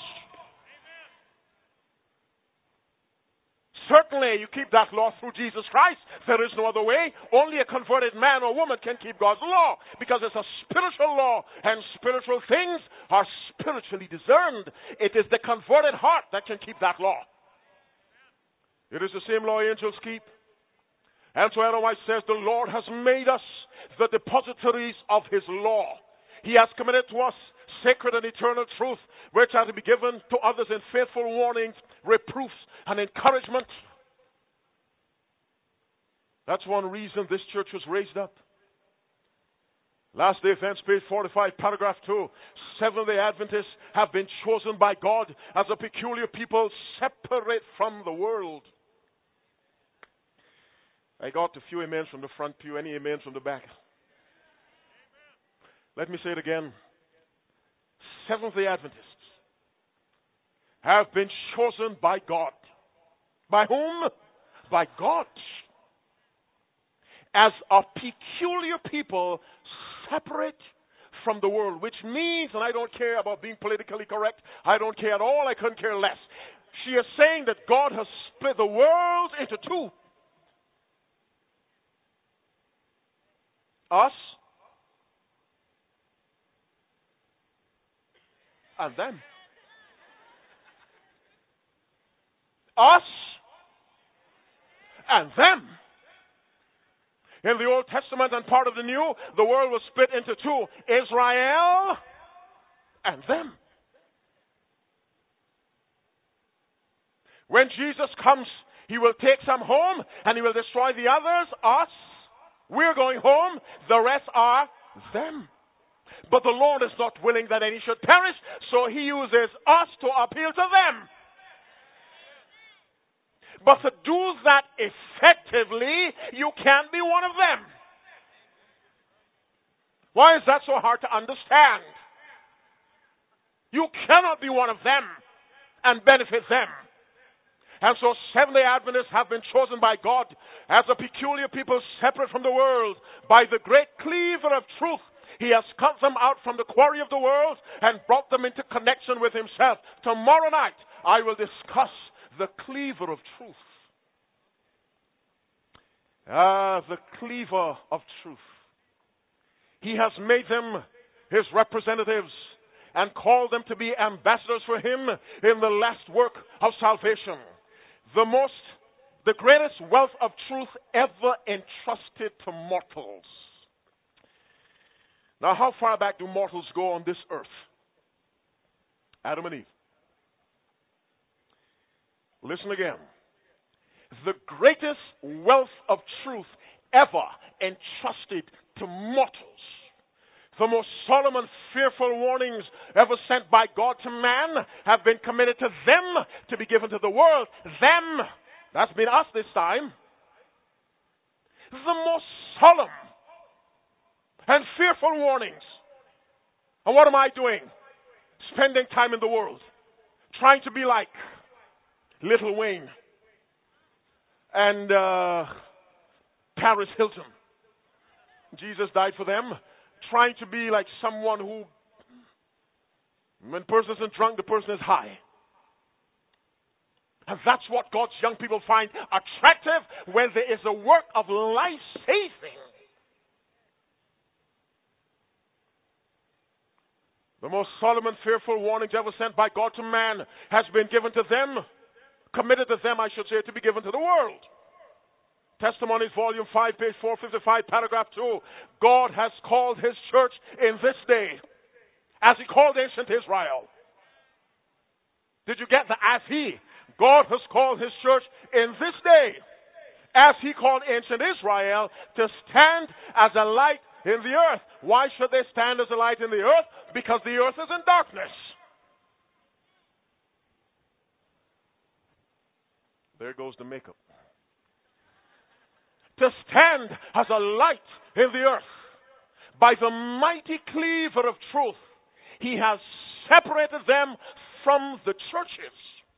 Certainly, you keep that law through Jesus Christ. There is no other way. Only a converted man or woman can keep God's law, because it's a spiritual law, and spiritual things are spiritually discerned. It is the converted heart that can keep that law. It is the same law angels keep. And so Ellen White says, the Lord has made us the depositories of his law. He has committed to us sacred and eternal truth, which are to be given to others in faithful warnings, reproofs, and encouragement. That's one reason this church was raised up. Last day events, page forty-five, paragraph two. Seventh-day Adventists have been chosen by God as a peculiar people separate from the world. I got a few amens from the front pew. Any amens from the back? Let me say it again. Seventh-day Adventists have been chosen by God. By whom? By God. As a peculiar people separate from the world, which means, and I don't care about being politically correct, I don't care at all, I couldn't care less. She is saying that God has split the world into two. Us and them. Us and them. In the Old Testament and part of the New, the world was split into two. Israel and them. When Jesus comes, he will take some home and he will destroy the others, us. We're going home. The rest are them. But the Lord is not willing that any should perish, so he uses us to appeal to them. But to do that effectively, you can't be one of them. Why is that so hard to understand? You cannot be one of them and benefit them. And so Seventh-day Adventists have been chosen by God as a peculiar people separate from the world. By the great cleaver of truth, he has cut them out from the quarry of the world and brought them into connection with himself. Tomorrow night, I will discuss the cleaver of truth. Ah, the cleaver of truth. He has made them his representatives and called them to be ambassadors for him in the last work of salvation. The most, the greatest wealth of truth ever entrusted to mortals. Now, how far back do mortals go on this earth? Adam and Eve. Listen again. The greatest wealth of truth ever entrusted to mortals. The most solemn and fearful warnings ever sent by God to man have been committed to them to be given to the world. Them. That's been us this time. The most solemn and fearful warnings. And what am I doing? Spending time in the world. Trying to be like Little Wayne and uh, Paris Hilton. Jesus died for them. Trying to be like someone who, when a person isn't drunk, the person is high. And that's what God's young people find attractive when there is a work of life-saving. The most solemn and fearful warnings ever sent by God to man has been given to them, committed to them, I should say, to be given to the world. Testimonies, volume five, page four fifty-five, paragraph two. God has called his church in this day, as he called ancient Israel. Did you get the as he? God has called his church in this day, as he called ancient Israel, to stand as a light in the earth. Why should they stand as a light in the earth? Because the earth is in darkness. There goes the makeup. To stand as a light in the earth. By the mighty cleaver of truth, he has separated them from the churches.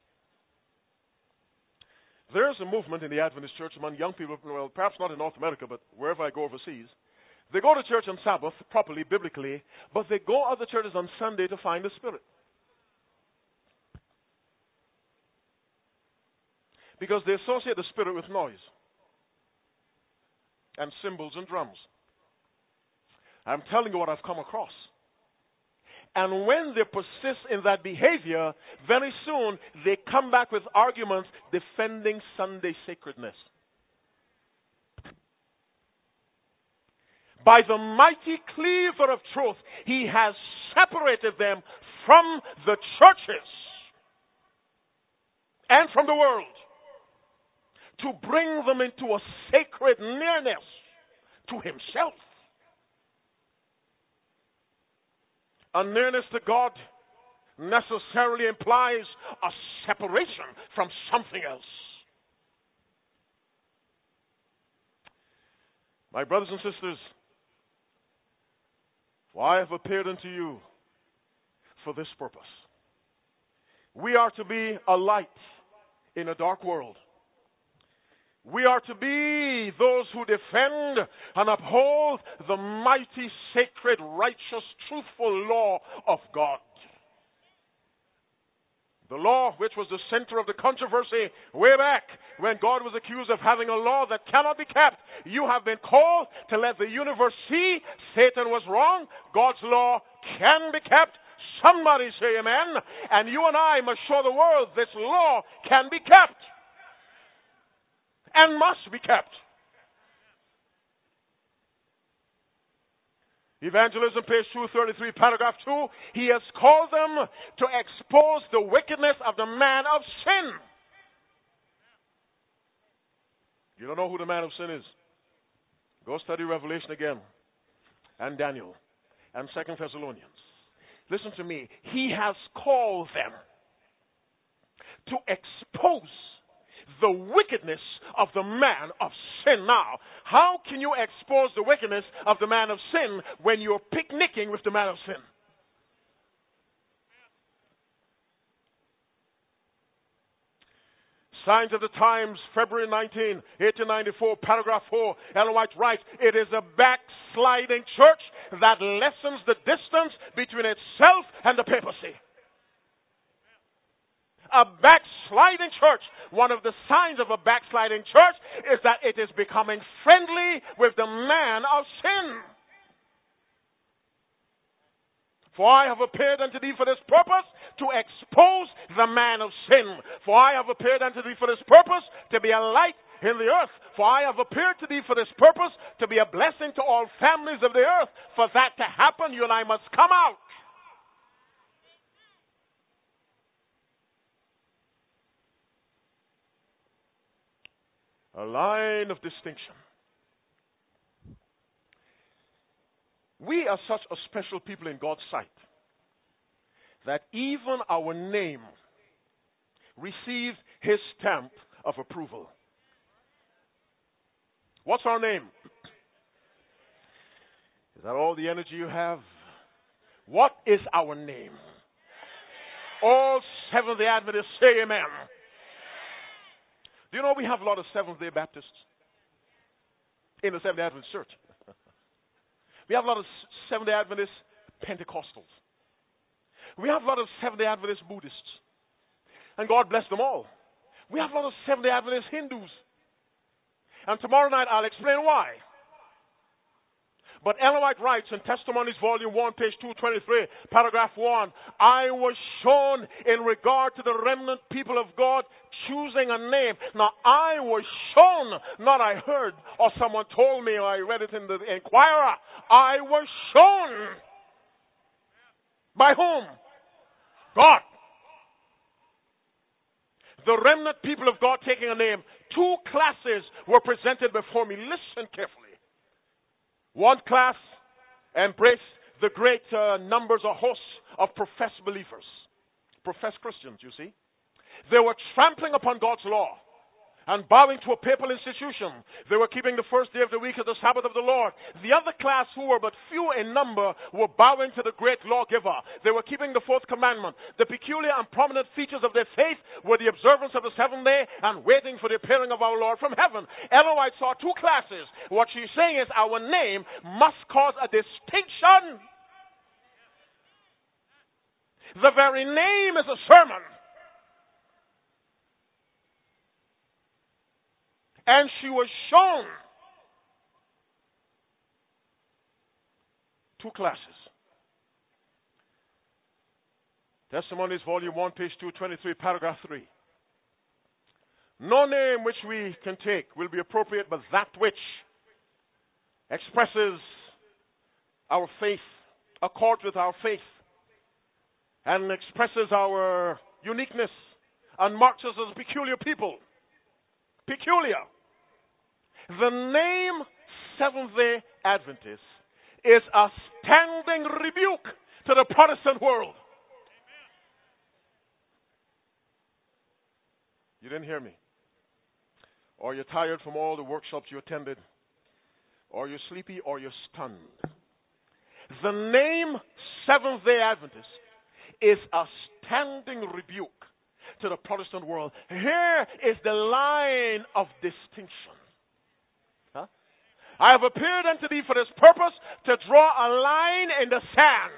There's a movement in the Adventist church among young people, well, perhaps not in North America, but wherever I go overseas. They go to church on Sabbath, properly, biblically, but they go other churches on Sunday to find the Spirit. Because they associate the Spirit with noise and cymbals and drums. I'm telling you what I've come across. And when they persist in that behavior, very soon they come back with arguments defending Sunday sacredness. By the mighty cleaver of truth, he has separated them from the churches and from the world, to bring them into a sacred nearness to himself. A nearness to God necessarily implies a separation from something else. My brothers and sisters, for I have appeared unto you for this purpose. We are to be a light in a dark world. We are to be those who defend and uphold the mighty, sacred, righteous, truthful law of God. The law which was the center of the controversy way back when God was accused of having a law that cannot be kept. You have been called to let the universe see Satan was wrong. God's law can be kept. Somebody say amen. And you and I must show the world this law can be kept and must be kept. Evangelism, page two thirty-three, paragraph two. He has called them to expose the wickedness of the man of sin. You don't know who the man of sin is? Go study Revelation again, and Daniel, and Second Thessalonians. Listen to me. He has called them to expose the wickedness of the man of sin. Now, how can you expose the wickedness of the man of sin when you're picnicking with the man of sin? Signs of the Times, February nineteenth, eighteen ninety-four, paragraph four, Ellen White writes, it is a backsliding church that lessens the distance between itself and the papacy. A backsliding church. One of the signs of a backsliding church is that it is becoming friendly with the man of sin. For I have appeared unto thee for this purpose, to expose the man of sin. For I have appeared unto thee for this purpose, to be a light in the earth. For I have appeared to thee for this purpose, to be a blessing to all families of the earth. For that to happen, you and I must come out. A line of distinction. We are such a special people in God's sight that even our name receives His stamp of approval. What's our name? Is that all the energy you have? What is our name? All Seventh-day Adventists say amen. Do you know we have a lot of Seventh-day Baptists in the Seventh-day Adventist Church? We have a lot of Seventh-day Adventist Pentecostals. We have a lot of Seventh-day Adventist Buddhists. And God bless them all. We have a lot of Seventh-day Adventist Hindus. And tomorrow night I'll explain why. But Ellen White writes in Testimonies, Volume one, page two twenty-three, paragraph one, I was shown in regard to the remnant people of God choosing a name. Now, I was shown, not I heard, or someone told me, or I read it in the Inquirer. I was shown. By whom? God. The remnant people of God taking a name. Two classes were presented before me. Listen carefully. One class embraced the great uh, numbers or hosts of professed believers, professed Christians, you see. They were trampling upon God's law and bowing to a papal institution. They were keeping the first day of the week as the Sabbath of the Lord. The other class, who were but few in number, were bowing to the great lawgiver. They were keeping the fourth commandment. The peculiar and prominent features of their faith were the observance of the seventh day and waiting for the appearing of our Lord from heaven. Ellen White saw two classes. What she's saying is our name must cause a distinction. The very name is a sermon. And she was shown two classes. Testimonies, Volume one, page two twenty-three, paragraph three. No name which we can take will be appropriate, but that which expresses our faith, accords with our faith, and expresses our uniqueness, and marks us as a peculiar people. Peculiar. The name Seventh-day Adventist is a standing rebuke to the Protestant world. You didn't hear me. Or you're tired from all the workshops you attended. or you're sleepy, or you're stunned. The name Seventh-day Adventist is a standing rebuke to the Protestant world. Here is the line of distinction. Huh? I have appeared unto thee for this purpose, to draw a line in the sand.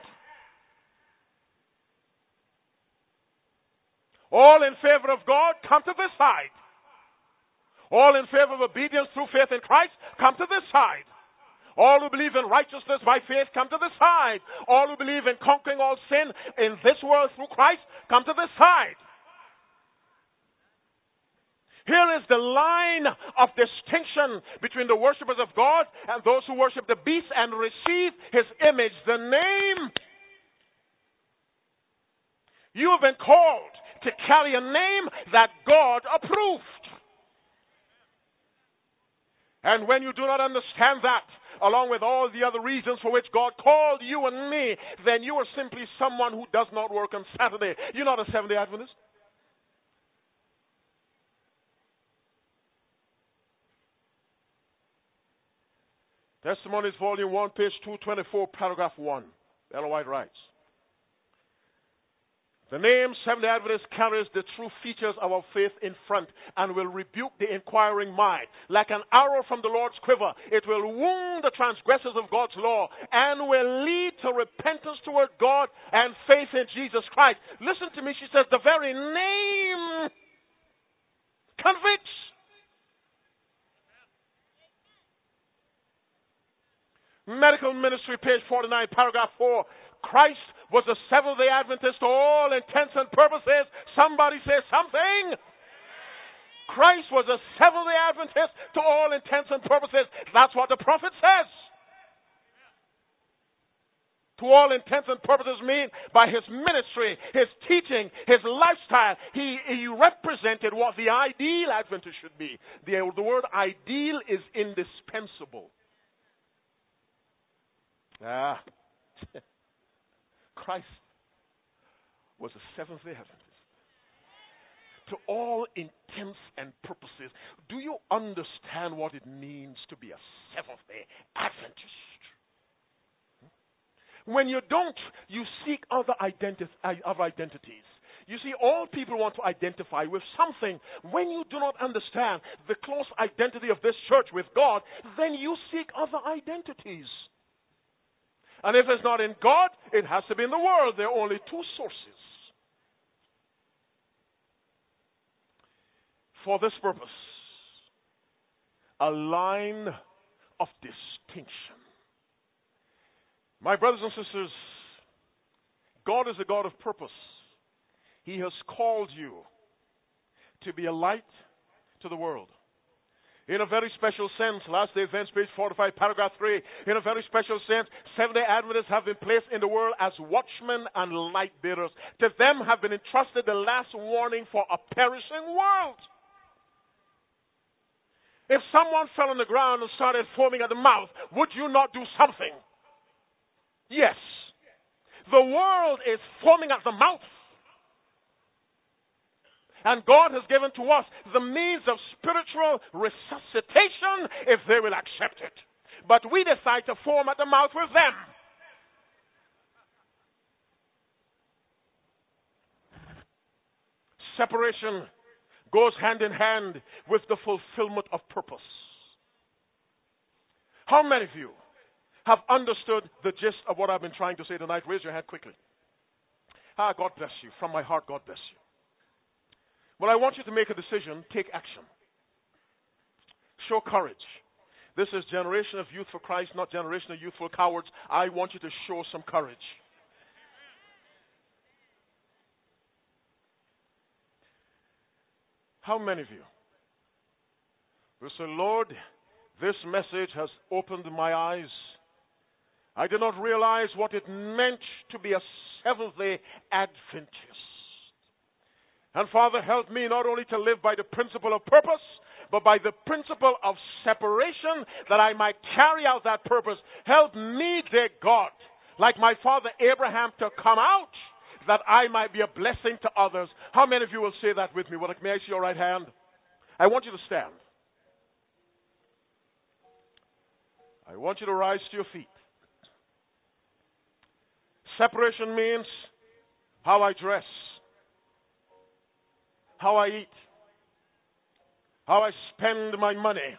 All in favor of God, come to this side. All in favor of obedience through faith in Christ, come to this side. All who believe in righteousness by faith, come to this side. All who believe in conquering all sin in this world through Christ, come to this side. Here is the line of distinction between the worshipers of God and those who worship the beast and receive his image, the name. You have been called to carry a name that God approved. And when you do not understand that, along with all the other reasons for which God called you and me, then you are simply someone who does not work on Saturday. You're not a Seventh-day Adventist. Testimonies, Volume one, page two twenty-four, paragraph one. Ellen White writes, the name Seventh-day Adventist carries the true features of our faith in front and will rebuke the inquiring mind. Like an arrow from the Lord's quiver, it will wound the transgressors of God's law and will lead to repentance toward God and faith in Jesus Christ. Listen to me, she says, the very name convicts. Medical Ministry, page forty-nine, paragraph four. Christ was a Seventh-day Adventist to all intents and purposes. Somebody say something. Christ was a Seventh-day Adventist to all intents and purposes. That's what the prophet says. To all intents and purposes mean by his ministry, his teaching, his lifestyle, he, he represented what the ideal Adventist should be. The, the word ideal is indispensable. Ah, Christ was a Seventh-day Adventist. To all intents and purposes, do you understand what it means to be a Seventh-day Adventist? When you don't, you seek other, identi- other identities. You see, all people want to identify with something. When you do not understand the close identity of this church with God, then you seek other identities. And if it's not in God, it has to be in the world. There are only two sources. For this purpose, a line of distinction. My brothers and sisters, God is a God of purpose. He has called you to be a light to the world. In a very special sense, Last Day Events, page forty-five, paragraph three, in a very special sense, Seventh-day Adventists have been placed in the world as watchmen and light bearers. To them have been entrusted the last warning for a perishing world. If someone fell on the ground and started foaming at the mouth, would you not do something? Yes. The world is foaming at the mouth. And God has given to us the means of spiritual resuscitation if they will accept it. But we decide to foam at the mouth with them. Separation goes hand in hand with the fulfillment of purpose. How many of you have understood the gist of what I've been trying to say tonight? Raise your hand quickly. Ah, God bless you. From my heart, God bless you. Well, I want you to make a decision. Take action. Show courage. This is Generation of Youth for Christ, not Generation of Youthful Cowards. I want you to show some courage. How many of you will say, Lord, this message has opened my eyes. I did not realize what it meant to be a Seventh-day Adventist. And Father, help me not only to live by the principle of purpose, but by the principle of separation, that I might carry out that purpose. Help me, dear God, like my father Abraham, to come out, that I might be a blessing to others. How many of you will say that with me? Well, may I see your right hand? I want you to stand. I want you to rise to your feet. Separation means how I dress, how I eat, how I spend my money,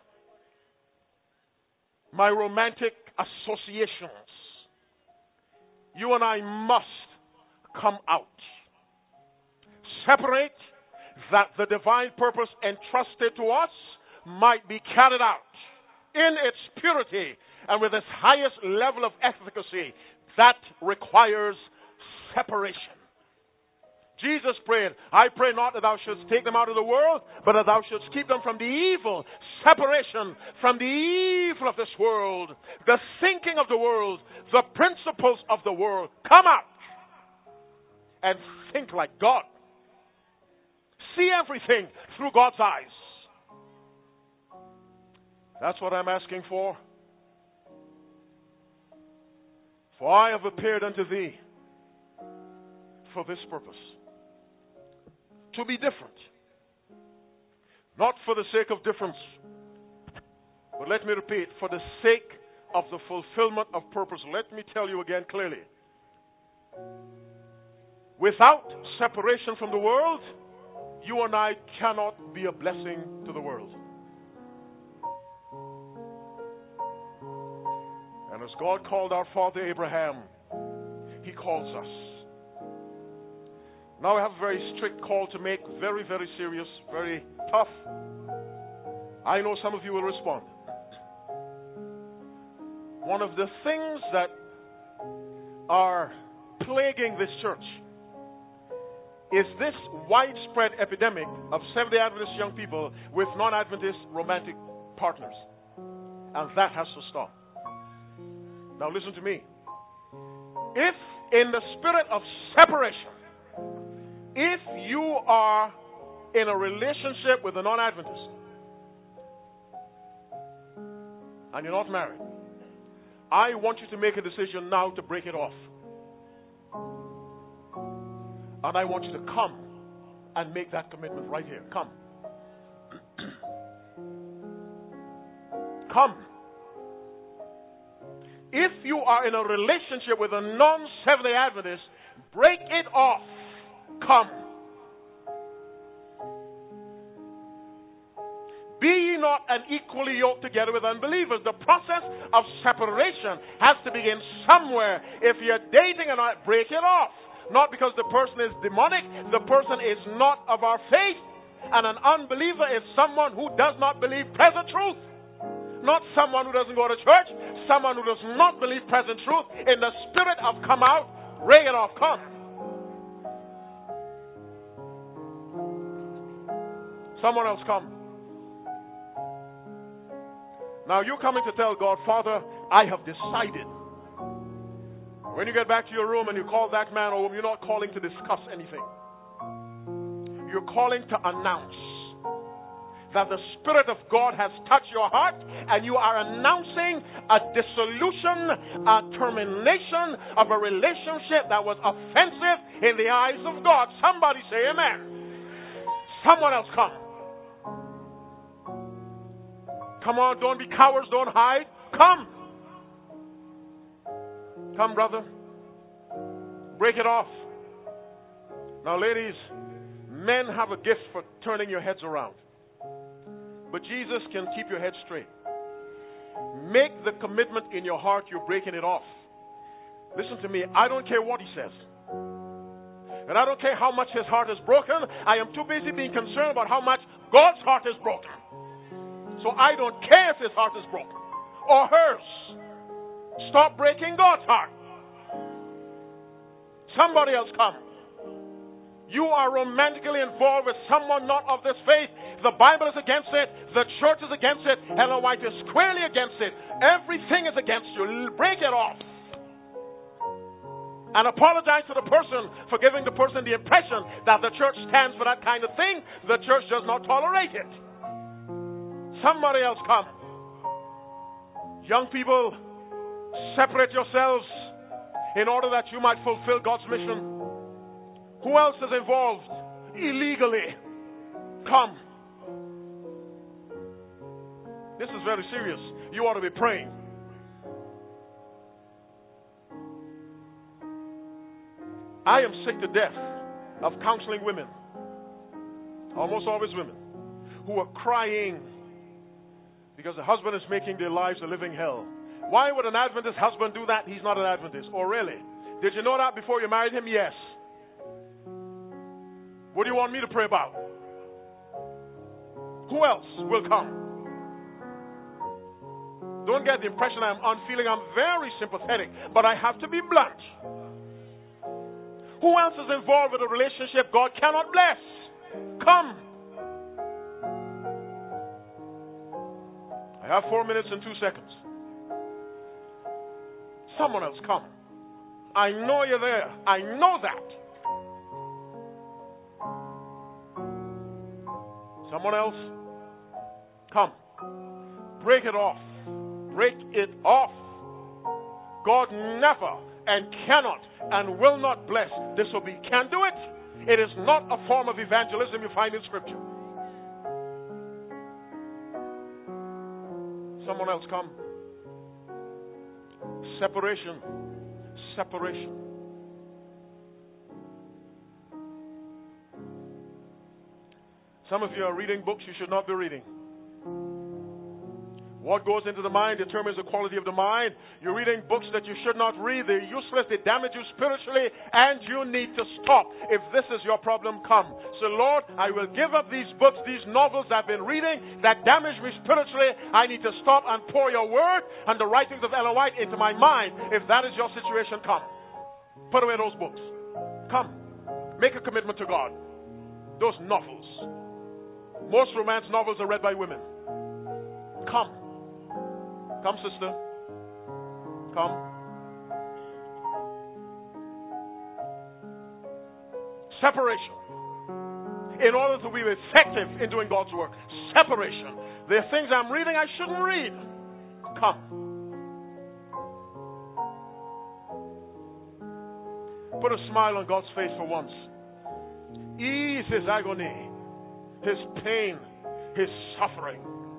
my romantic associations. You and I must come out. Separate, that the divine purpose entrusted to us might be carried out in its purity and with its highest level of efficacy. That requires separation. Jesus prayed, I pray not that thou shouldst take them out of the world, but that thou shouldst keep them from the evil. Separation from the evil of this world, the thinking of the world, the principles of the world. Come out and think like God. See everything through God's eyes. That's what I'm asking for. For I have appeared unto thee for this purpose. To be different. Not for the sake of difference. But let me repeat, for the sake of the fulfillment of purpose. Let me tell you again clearly. Without separation from the world, you and I cannot be a blessing to the world. And as God called our father Abraham, He calls us. Now I have a very strict call to make, very, very serious, very tough. I know some of you will respond. One of the things that are plaguing this church is this widespread epidemic of Seventh-day Adventist young people with non-Adventist romantic partners. And that has to stop. Now listen to me. If in the spirit of separation, if you are in a relationship with a non-Adventist and you're not married, I want you to make a decision now to break it off. And I want you to come and make that commitment right here. Come. Come. If you are in a relationship with a non-Seventh-day Adventist, break it off. Come. Be ye not unequally yoked together with unbelievers. The process of separation has to begin somewhere. If you're dating and not, break it off. Not because the person is demonic, the person is not of our faith. And an unbeliever is someone who does not believe present truth. Not someone who doesn't go to church, someone who does not believe present truth. In the spirit of come out, break it off, come. Someone else come. Now you're coming to tell God, Father, I have decided. When you get back to your room and you call that man or woman, you're not calling to discuss anything. You're calling to announce that the Spirit of God has touched your heart, and you are announcing a dissolution, a termination of a relationship that was offensive in the eyes of God. Somebody say amen. Someone else come. Come on, don't be cowards, don't hide. Come. Come, brother. Break it off. Now, ladies, men have a gift for turning your heads around. But Jesus can keep your head straight. Make the commitment in your heart, you're breaking it off. Listen to me, I don't care what he says. And I don't care how much his heart is broken. I am too busy being concerned about how much God's heart is broken. So I don't care if his heart is broken or hers. Stop breaking God's heart. Somebody else come. You are romantically involved with someone not of this faith. The Bible is against it. The church is against it. Ellen White is squarely against it. Everything is against you. Break it off. And apologize to the person for giving the person the impression that the church stands for that kind of thing. The church does not tolerate it. Somebody else come. Young people, separate yourselves in order that you might fulfill God's mission. Who else is involved illegally? Come. This is very serious. You ought to be praying. I am sick to death of counseling women, almost always women, who are crying because the husband is making their lives a living hell. Why would an Adventist husband do that? He's not an Adventist. Oh, really? Did you know that before you married him? Yes. What do you want me to pray about? Who else will come? Don't get the impression I'm unfeeling. I'm very sympathetic, but I have to be blunt. Who else is involved with a relationship God cannot bless? Come. I have four minutes and two seconds. Someone else come. I know you're there. I know that. Someone else come. Break it off. Break it off. God never and cannot and will not bless disobedience. Can't do it. It is not a form of evangelism you find in Scripture. Someone else come. Separation. Separation. Some of you are reading books you should not be reading. What goes into the mind determines the quality of the mind. You're reading books that you should not read. They're useless. They damage you spiritually, and you need to stop. If this is your problem, come. So, Lord, I will give up these books, these novels I've been reading that damage me spiritually. I need to stop and pour your word and the writings of Ellen White into my mind. If that is your situation, come. Put away those books. Come. Make a commitment to God. Those novels. Most romance novels are read by women. Come. Come, sister. Come. Separation. In order to be effective in doing God's work. Separation. There are things I'm reading I shouldn't read. Come. Put a smile on God's face for once. Ease his agony, his pain, his suffering.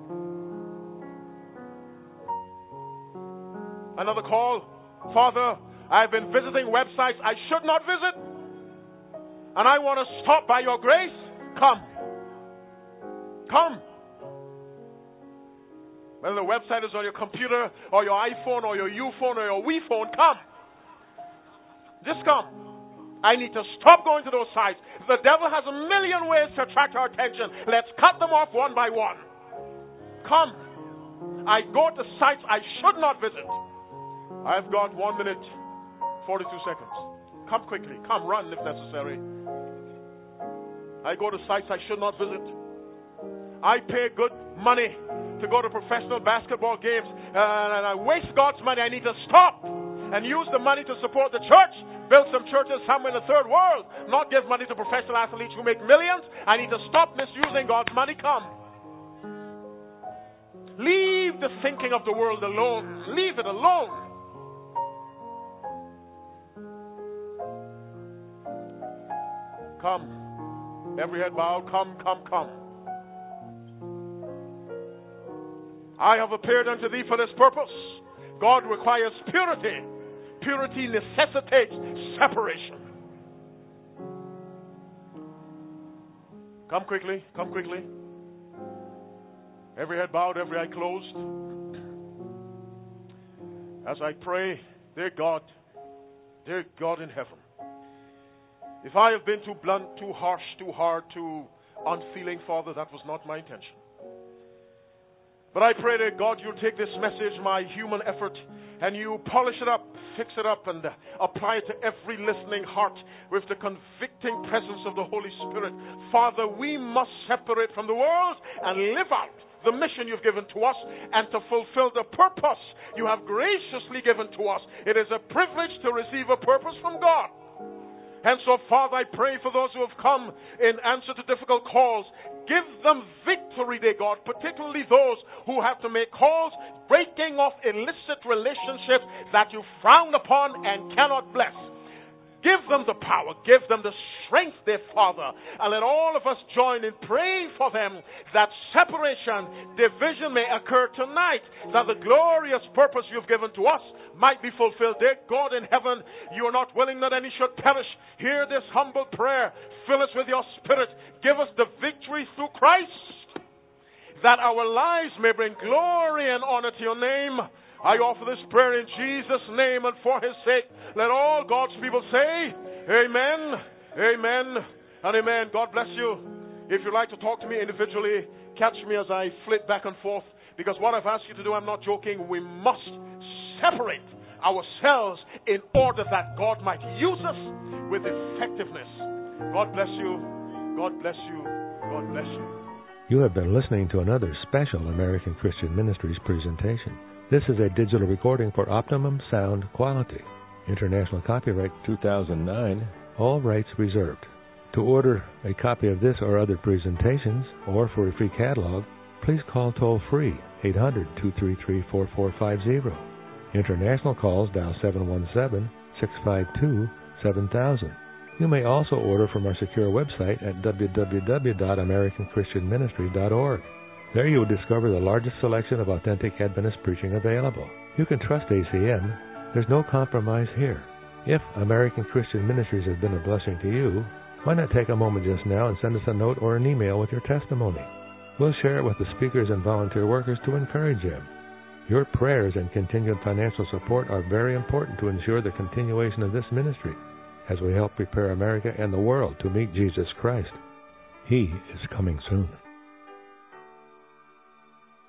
Another call. Father, I've been visiting websites I should not visit, and I want to stop by your grace. Come. Come. Whether the website is on your computer or your iPhone or your U-phone or your Wii phone, come. Just come. I need to stop going to those sites. The devil has a million ways to attract our attention. Let's cut them off one by one. Come. I go to sites I should not visit. I've got one minute, forty-two seconds. Come quickly. Come, run if necessary. I go to sites I should not visit. I pay good money to go to professional basketball games, and I waste God's money. I need to stop and use the money to support the church, build some churches somewhere in the third world, not give money to professional athletes who make millions. I need to stop misusing God's money. Come. Leave the thinking of the world alone. Leave it alone. Come. Every head bowed. Come, come, come. I have appeared unto thee for this purpose. God requires purity. Purity necessitates separation. Come quickly. Come quickly. Every head bowed, every eye closed. As I pray, dear God, dear God in heaven, if I have been too blunt, too harsh, too hard, too unfeeling, Father, that was not my intention. But I pray that God, you'll take this message, my human effort, and you polish it up, fix it up, and uh, apply it to every listening heart with the convicting presence of the Holy Spirit. Father, we must separate from the world and live out the mission you've given to us and to fulfill the purpose you have graciously given to us. It is a privilege to receive a purpose from God. And so, Father, I pray for those who have come in answer to difficult calls. Give them victory, dear God, particularly those who have to make calls, breaking off illicit relationships that you frown upon and cannot bless. Give them the power. Give them the strength, dear Father. And let all of us join in praying for them that separation, division may occur tonight, that the glorious purpose you've given to us might be fulfilled. Dear God in heaven, you are not willing that any should perish. Hear this humble prayer. Fill us with your Spirit. Give us the victory through Christ, that our lives may bring glory and honor to your name. I offer this prayer in Jesus' name, and for his sake, let all God's people say, amen, amen, and amen. God bless you. If you'd like to talk to me individually, catch me as I flit back and forth, because what I've asked you to do, I'm not joking, we must separate ourselves in order that God might use us with effectiveness. God bless you. God bless you. God bless you. You have been listening to another special American Christian Ministries presentation. This is a digital recording for optimum sound quality. International copyright two thousand nine, all rights reserved. To order a copy of this or other presentations, or for a free catalog, please call toll-free eight hundred, two three three, four four five zero. International calls dial seven one seven, six five two, seven thousand. You may also order from our secure website at w w w dot american christian ministry dot org. There you will discover the largest selection of authentic Adventist preaching available. You can trust A C M. There's no compromise here. If American Christian Ministries has been a blessing to you, why not take a moment just now and send us a note or an email with your testimony? We'll share it with the speakers and volunteer workers to encourage them. Your prayers and continued financial support are very important to ensure the continuation of this ministry as we help prepare America and the world to meet Jesus Christ. He is coming soon.